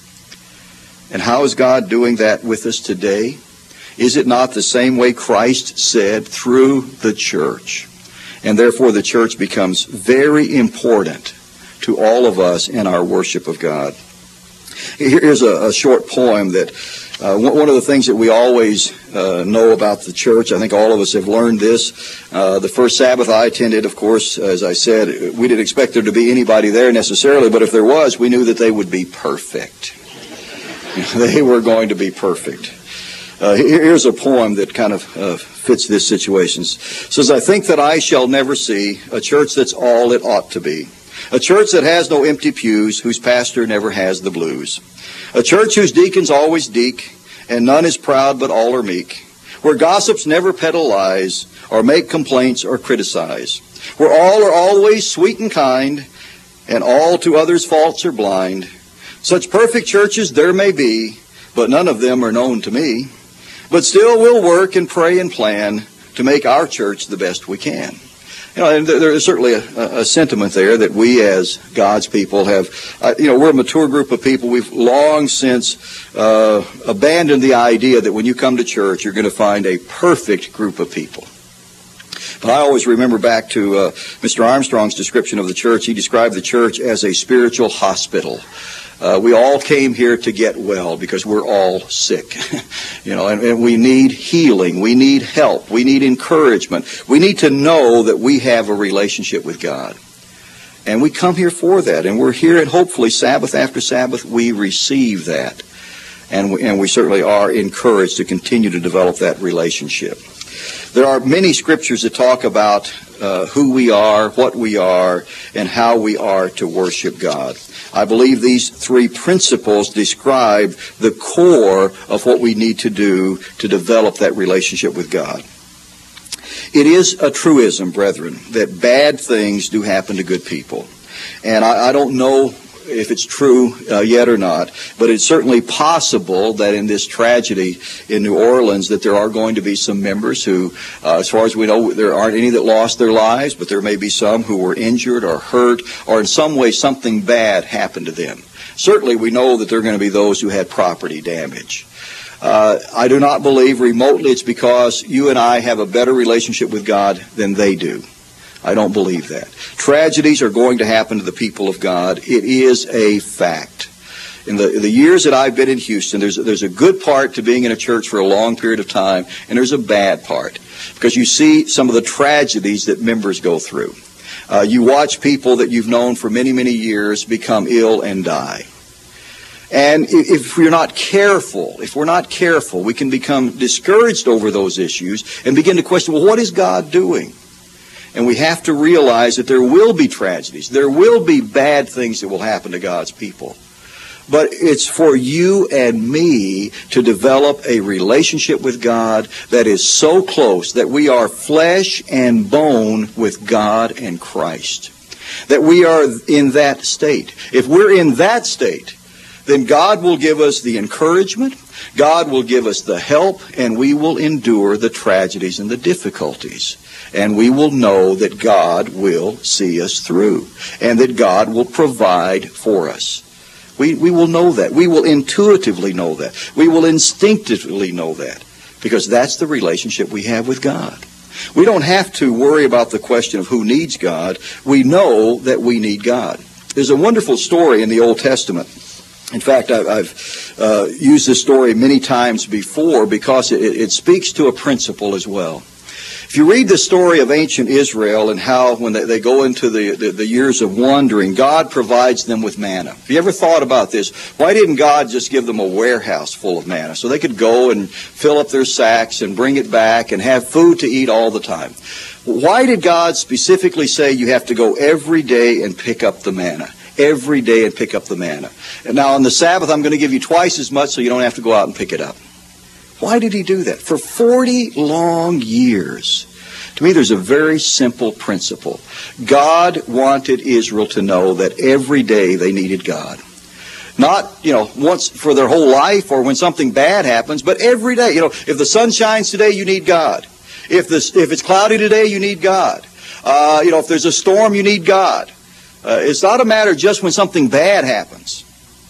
A: And how is God doing that with us today? Is it not the same way Christ said, through the church? And therefore the church becomes very important to all of us in our worship of God. Here's a, a short poem that uh, one of the things that we always uh, know about the church, I think all of us have learned this. Uh, the first Sabbath I attended, of course, as I said, we didn't expect there to be anybody there necessarily, but if there was, we knew that they would be perfect. They were going to be perfect. Uh, here's a poem that kind of uh, fits this situation. It says, I think that I shall never see a church that's all it ought to be. A church that has no empty pews, whose pastor never has the blues. A church whose deacons always deek, and none is proud but all are meek. Where gossips never peddle lies, or make complaints or criticize. Where all are always sweet and kind, and all to others' faults are blind. Such perfect churches there may be, but none of them are known to me. But still we'll work and pray and plan to make our church the best we can. You know, and there is certainly a, a sentiment there that we as God's people have, uh, you know, we're a mature group of people. We've long since uh, abandoned the idea that when you come to church, you're going to find a perfect group of people. But I always remember back to uh, Mister Armstrong's description of the church. He described the church as a spiritual hospital. Uh, we all came here to get well because we're all sick, you know, and, and we need healing. We need help. We need encouragement. We need to know that we have a relationship with God. And we come here for that. And we're here, and hopefully Sabbath after Sabbath we receive that. And we, and we certainly are encouraged to continue to develop that relationship. There are many scriptures that talk about uh, who we are, what we are, and how we are to worship God. I believe these three principles describe the core of what we need to do to develop that relationship with God. It is a truism, brethren, that bad things do happen to good people. And I, I don't know if it's true uh, yet or not, but it's certainly possible that in this tragedy in New Orleans that there are going to be some members who, uh, as far as we know, there aren't any that lost their lives, but there may be some who were injured or hurt, or in some way something bad happened to them. Certainly we know that there are going to be those who had property damage. Uh, I do not believe remotely it's because you and I have a better relationship with God than they do. I don't believe that. Tragedies are going to happen to the people of God. It is a fact. In the, the years that I've been in Houston, there's, there's a good part to being in a church for a long period of time, and there's a bad part, because you see some of the tragedies that members go through. Uh, you watch people that you've known for many, many years become ill and die. And if we're not careful, if we're not careful, we can become discouraged over those issues and begin to question, well, what is God doing? And we have to realize that there will be tragedies. There will be bad things that will happen to God's people. But it's for you and me to develop a relationship with God that is so close that we are flesh and bone with God and Christ. That we are in that state. If we're in that state, then God will give us the encouragement, God will give us the help, and we will endure the tragedies and the difficulties. And we will know that God will see us through, and that God will provide for us. We, we will know that. We will intuitively know that. We will instinctively know that, because that's the relationship we have with God. We don't have to worry about the question of who needs God. We know that we need God. There's a wonderful story in the Old Testament. In fact, I've uh, used this story many times before because it, it speaks to a principle as well. If you read the story of ancient Israel and how when they, they go into the, the, the years of wandering, God provides them with manna. Have you ever thought about this? Why didn't God just give them a warehouse full of manna so they could go and fill up their sacks and bring it back and have food to eat all the time? Why did God specifically say you have to go every day and pick up the manna? Every day and pick up the manna. And now on the Sabbath, I'm going to give you twice as much so you don't have to go out and pick it up. Why did he do that? For forty long years. To me, there's a very simple principle. God wanted Israel to know that every day they needed God. Not, you know, once for their whole life or when something bad happens, but every day. You know, if the sun shines today, you need God. If this, if it's cloudy today, you need God. Uh, you know, if there's a storm, you need God. Uh, it's not a matter just when something bad happens.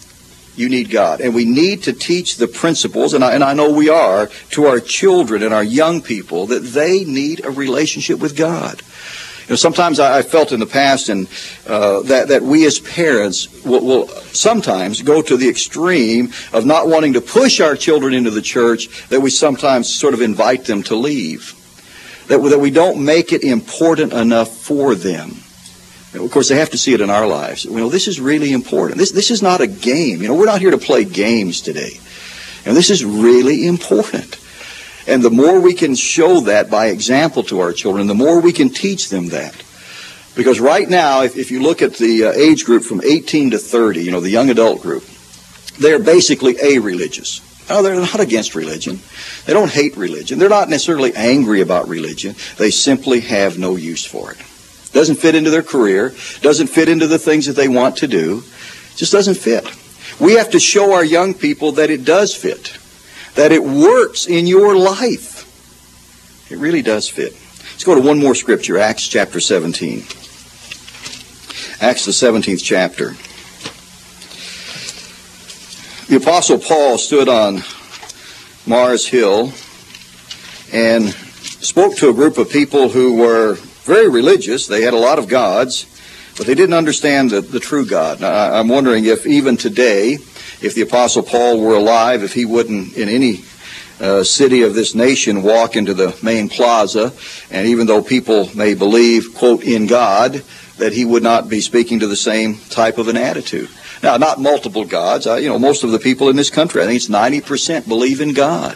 A: You need God. And we need to teach the principles, and I, and I know we are, to our children and our young people that they need a relationship with God. You know, sometimes I, I felt in the past and uh, that, that we as parents will, will sometimes go to the extreme of not wanting to push our children into the church, that we sometimes sort of invite them to leave. That, that we don't make it important enough for them. Of course, they have to see it in our lives. You know, this is really important. This this is not a game. You know, we're not here to play games today. And this is really important. And the more we can show that by example to our children, the more we can teach them that. Because right now, if, if you look at the uh, age group from eighteen to thirty, you know, the young adult group, they're basically a-religious. No, they're not against religion. They don't hate religion. They're not necessarily angry about religion. They simply have no use for it. Doesn't fit into their career, doesn't fit into the things that they want to do, just doesn't fit. We have to show our young people that it does fit, that it works in your life. It really does fit. Let's go to one more scripture, Acts chapter seventeen. Acts the seventeenth chapter. The Apostle Paul stood on Mars Hill and spoke to a group of people who were very religious. They had a lot of gods, but they didn't understand the, the true God. Now, I'm wondering if even today, if the Apostle Paul were alive, if he wouldn't, in any uh, city of this nation, walk into the main plaza, and even though people may believe, quote, in God, that he would not be speaking to the same type of an attitude. Now, not multiple gods. Uh, you know, most of the people in this country, I think it's ninety percent believe in God.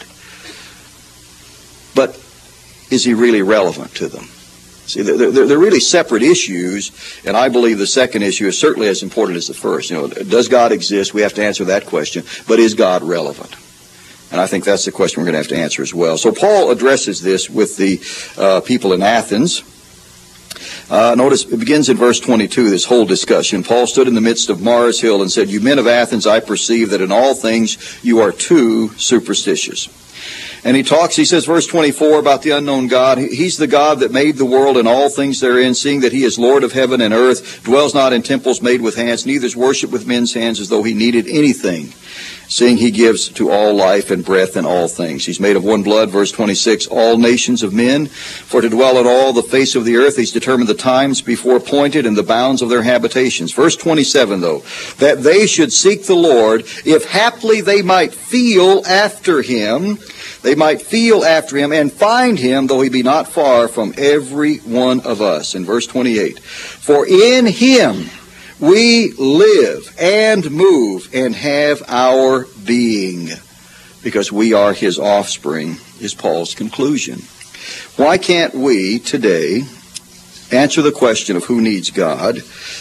A: But is he really relevant to them? See, they're, they're really separate issues, and I believe the second issue is certainly as important as the first. You know, does God exist? We have to answer that question. But is God relevant? And I think that's the question we're going to have to answer as well. So Paul addresses this with the uh, people in Athens. Uh, notice it begins in verse twenty-two, this whole discussion. Paul stood in the midst of Mars Hill and said, "You men of Athens, I perceive that in all things you are too superstitious." And he talks, he says, verse twenty-four, about the unknown God. He's the God that made the world and all things therein, seeing that he is Lord of heaven and earth, dwells not in temples made with hands, neither is worshipped with men's hands as though he needed anything. seeing he gives to all life and breath and all things. He's made of one blood, verse twenty-six, all nations of men, for to dwell on all the face of the earth. He's determined the times before appointed and the bounds of their habitations. Verse twenty-seven, though, that they should seek the Lord, if haply they might feel after him, they might feel after him and find him, though he be not far from every one of us. In verse twenty-eight, for in him we live and move and have our being, because we are his offspring, is Paul's conclusion. Why can't we today answer the question of who needs God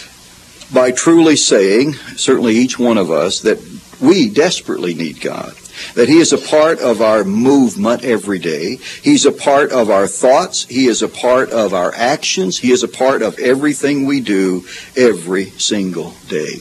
A: by truly saying, certainly each one of us, that we desperately need God? That he is a part of our movement every day. He's a part of our thoughts. He is a part of our actions. He is a part of everything we do every single day.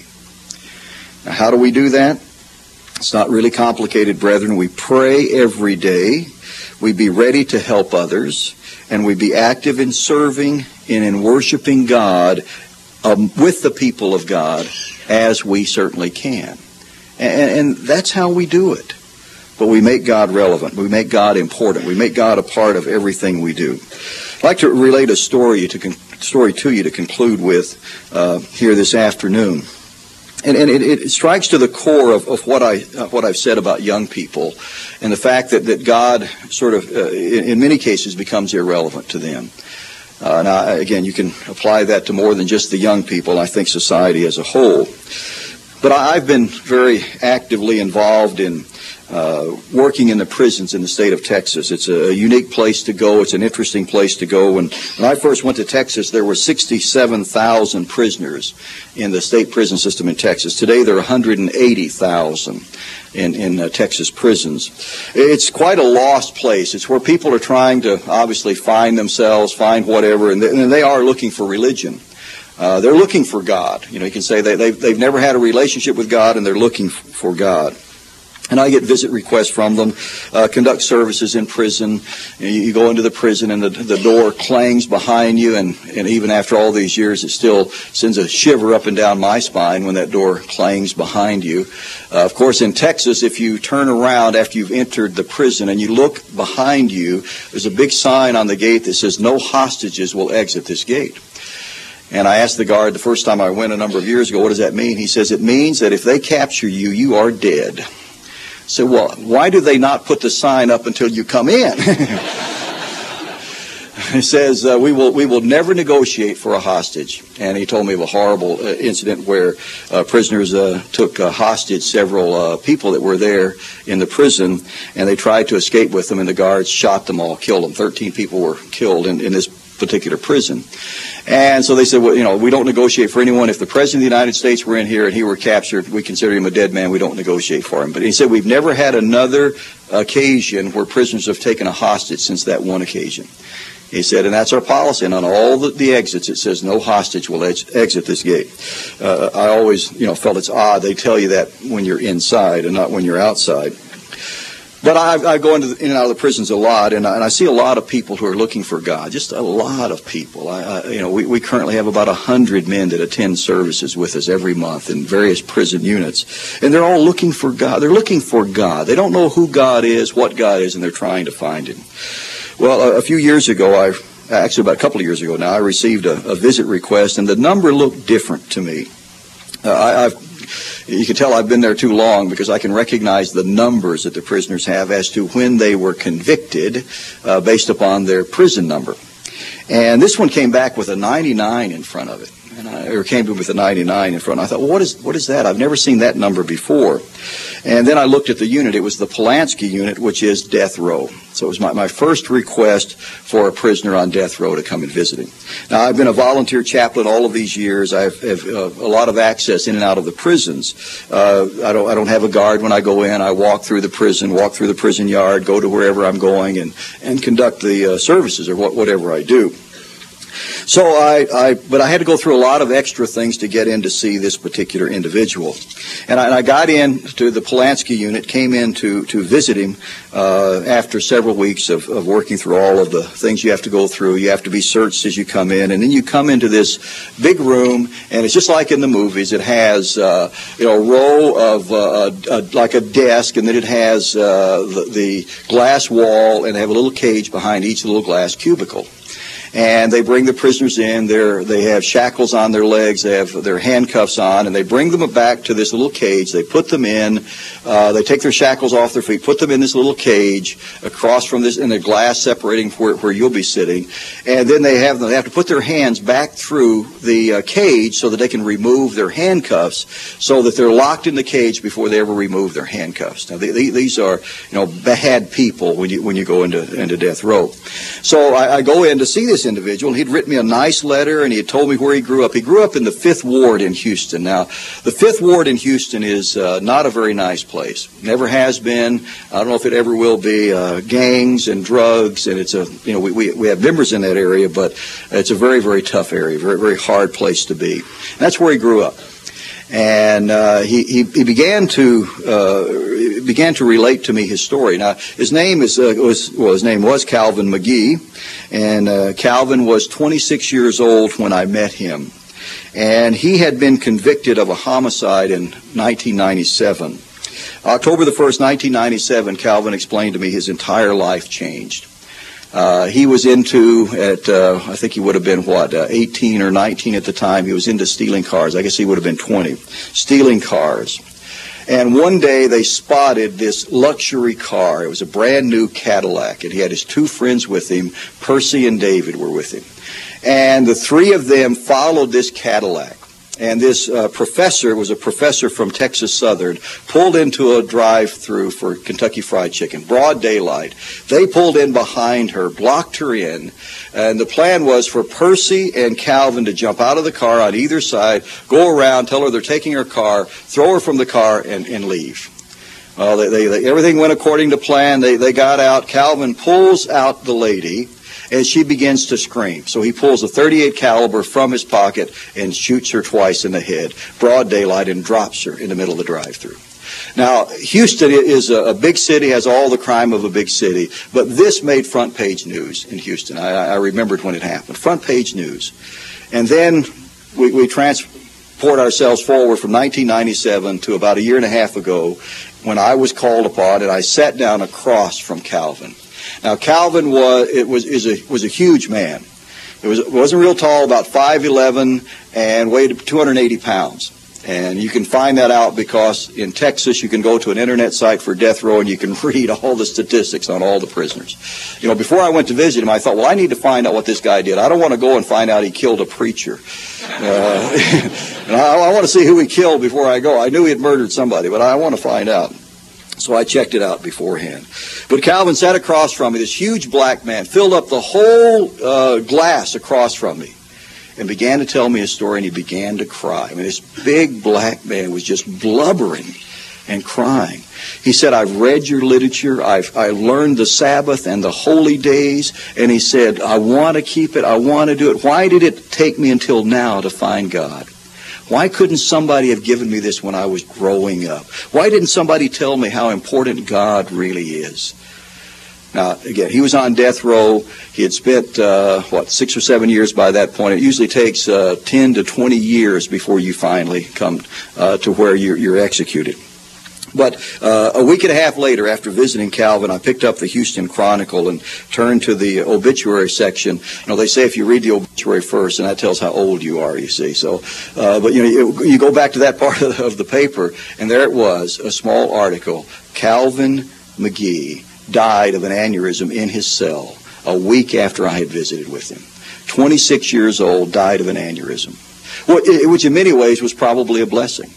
A: Now, how do we do that? It's not really complicated, brethren. We pray every day. We be ready to help others. And we be active in serving and in worshiping God um, with the people of God as we certainly can. And, and that's how we do it. But we make God relevant. We make God important. We make God a part of everything we do. I'd like to relate a story to, con- story to you to conclude with uh, here this afternoon. And, and it, it strikes to the core of, of what, I, uh, what I've said about young people and the fact that, that God sort of, uh, in, in many cases, becomes irrelevant to them. Uh, now, again, you can apply that to more than just the young people, I think society as a whole. But I, I've been very actively involved in Uh, working in the prisons in the state of Texas. It's a unique place to go. It's an interesting place to go. When, when I first went to Texas, there were sixty-seven thousand prisoners in the state prison system in Texas. Today, there are one hundred eighty thousand in, in uh, Texas prisons. It's quite a lost place. It's where people are trying to obviously find themselves, find whatever, and they, and they are looking for religion. Uh, they're looking for God. You know, you can say they, they've, they've never had a relationship with God, and they're looking for God. And I get visit requests from them, uh, conduct services in prison. You, you go into the prison and the, the door clangs behind you, and, and even after all these years, it still sends a shiver up and down my spine when that door clangs behind you. Uh, of course, in Texas, if you turn around after you've entered the prison and you look behind you, there's a big sign on the gate that says, "No hostages will exit this gate." And I asked the guard the first time I went a number of years ago, what does that mean? He says, it means that if they capture you, you are dead. So, well, why do they not put the sign up until you come in? He says, uh, we will we will never negotiate for a hostage. And he told me of a horrible uh, incident where uh, prisoners uh, took uh, hostage several uh, people that were there in the prison, and they tried to escape with them, and the guards shot them all, killed them. Thirteen people were killed in, in this particular prison. And so they said, well, you know, we don't negotiate for anyone. If the President of the United States were in here and he were captured, we consider him a dead man. We don't negotiate for him. But he said, we've never had another occasion where prisoners have taken a hostage since that one occasion. He said, and that's our policy. And on all the, the exits, it says no hostage will ex- exit this gate. Uh, I always, you know, felt it's odd. They tell you that when you're inside and not when you're outside. But I, I go into the, in and out of the prisons a lot, and I, and I see a lot of people who are looking for God. Just a lot of people. I, I, you know, we, we currently have about a hundred men that attend services with us every month in various prison units, and they're all looking for God. They're looking for God. They don't know who God is, what God is, and they're trying to find Him. Well, a, a few years ago, I actually about a couple of years ago now, I received a, a visit request, and the number looked different to me. Uh, I, I've You can tell I've been there too long because I can recognize the numbers that the prisoners have as to when they were convicted uh, based upon their prison number. And this one came back with a ninety-nine in front of it. And I, or came with a ninety-nine in front. I thought, well, what is what is that? I've never seen that number before. And then I looked at the unit. It was the Polanski unit, which is death row. So it was my, my first request for a prisoner on death row to come and visit him. Now, I've been a volunteer chaplain all of these years. I have, have uh, a lot of access in and out of the prisons. Uh, I don't I don't have a guard when I go in. I walk through the prison, walk through the prison yard, go to wherever I'm going, and, and conduct the uh, services or what, whatever I do. So I, I, but I had to go through a lot of extra things to get in to see this particular individual. And I, and I got in to the Polanski unit, came in to, to visit him uh, after several weeks of, of working through all of the things you have to go through. You have to be searched as you come in, and then you come into this big room, and it's just like in the movies. It has uh, you know, a row of uh, a, a, like a desk, and then it has uh, the, the glass wall, and they have a little cage behind each little glass cubicle. And they bring the prisoners in. They're, they have shackles on their legs. They have their handcuffs on, and they bring them back to this little cage. They put them in. Uh, they take their shackles off their feet, put them in this little cage across from this, in the glass separating where, where you'll be sitting. And then they have, they have to put their hands back through the uh, cage so that they can remove their handcuffs, so that they're locked in the cage before they ever remove their handcuffs. Now, they, they, these are, you know, bad people when you when you go into into death row. So I, I go in to see this individual, and he'd written me a nice letter, and he had told me where he grew up. He grew up in the Fifth Ward in Houston. Now, the Fifth Ward in Houston is uh, not a very nice place. Never has been. I don't know if it ever will be. Uh, gangs and drugs, and it's a, you know, we, we, we have members in that area, but it's a very, very tough area, very, very hard place to be. And that's where he grew up. And uh, he, he he began to uh, began to relate to me his story. Now, his name is uh, was well, his name was Calvin McGee, and uh, Calvin was twenty-six years old when I met him, and he had been convicted of a homicide in nineteen ninety-seven. October the first, nineteen ninety-seven, Calvin explained to me his entire life changed. Uh, he was into, at uh, I think he would have been, what, uh, eighteen or nineteen at the time, he was into stealing cars. I guess he would have been twenty, stealing cars. And one day they spotted this luxury car. It was a brand new Cadillac, and he had his two friends with him. Percy and David were with him. And the three of them followed this Cadillac. And this uh, professor, was a professor from Texas Southern, pulled into a drive-through for Kentucky Fried Chicken, broad daylight. They pulled in behind her, blocked her in, and the plan was for Percy and Calvin to jump out of the car on either side, go around, tell her they're taking her car, throw her from the car, and, and leave. Well, they, they, they, everything went according to plan. They, they got out. Calvin pulls out the lady, and she begins to scream. So he pulls a thirty-eight caliber from his pocket and shoots her twice in the head, broad daylight, and drops her in the middle of the drive-through. Now, Houston is a, a big city, has all the crime of a big city, but this made front page news in Houston. I, I remembered when it happened. Front page news. And then we, we transport ourselves forward from nineteen ninety-seven to about a year and a half ago, when I was called upon, and I sat down across from Calvin. Now, Calvin was it was is a was a huge man. It was wasn't real tall, about five eleven, and weighed two hundred eighty pounds. And you can find that out because in Texas you can go to an internet site for death row and you can read all the statistics on all the prisoners. You know, before I went to visit him, I thought, well, I need to find out what this guy did. I don't want to go and find out he killed a preacher. Uh, and I, I want to see who he killed before I go. I knew he had murdered somebody, but I want to find out. So I checked it out beforehand. But Calvin sat across from me, this huge black man, filled up the whole uh, glass across from me, and began to tell me his story, and he began to cry. I mean, this big black man was just blubbering and crying. He said, I've read your literature, I've I learned the Sabbath and the holy days, and he said, I want to keep it, I want to do it. Why did it take me until now to find God? Why couldn't somebody have given me this when I was growing up? Why didn't somebody tell me how important God really is? Now, again, he was on death row. He had spent, uh, what, six or seven years by that point. It usually takes uh, ten to twenty years before you finally come uh, to where you're, you're executed. But uh, a week and a half later, after visiting Calvin, I picked up the Houston Chronicle and turned to the obituary section. You know, they say if you read the obituary first, and that tells how old you are, you see. So, uh, but, you know, you, you go back to that part of the, of the paper, and there it was, a small article. Calvin McGee died of an aneurysm in his cell a week after I had visited with him. twenty-six years old, died of an aneurysm, which in many ways was probably a blessing.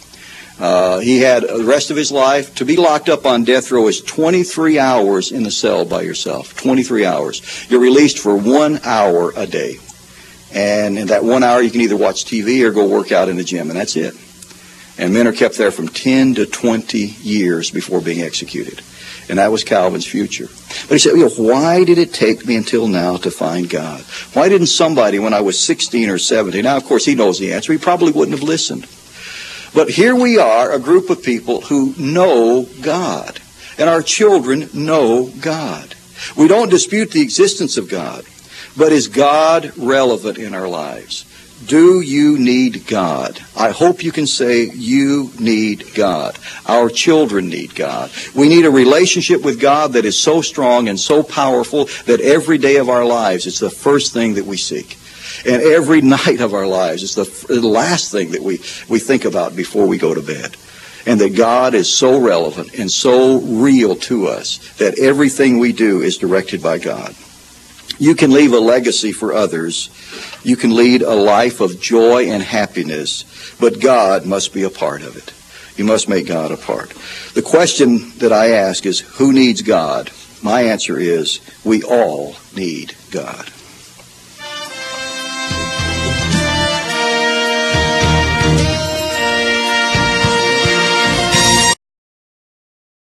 A: Uh, he had the rest of his life. To be locked up on death row is twenty-three hours in the cell by yourself. twenty-three hours. You're released for one hour a day. And in that one hour, you can either watch T V or go work out in the gym, and that's it. And men are kept there from ten to twenty years before being executed. And that was Calvin's future. But he said, you know, why did it take me until now to find God? Why didn't somebody, when I was sixteen or seventeen, now of course he knows the answer, he probably wouldn't have listened. But here we are, a group of people who know God. And our children know God. We don't dispute the existence of God. But is God relevant in our lives? Do you need God? I hope you can say you need God. Our children need God. We need a relationship with God that is so strong and so powerful that every day of our lives it's the first thing that we seek. And every night of our lives it's the, the last thing that we, we think about before we go to bed. And that God is so relevant and so real to us that everything we do is directed by God. You can leave a legacy for others. You can lead a life of joy and happiness, but God must be a part of it. You must make God a part. The question that I ask is, who needs God? My answer is, we all need God.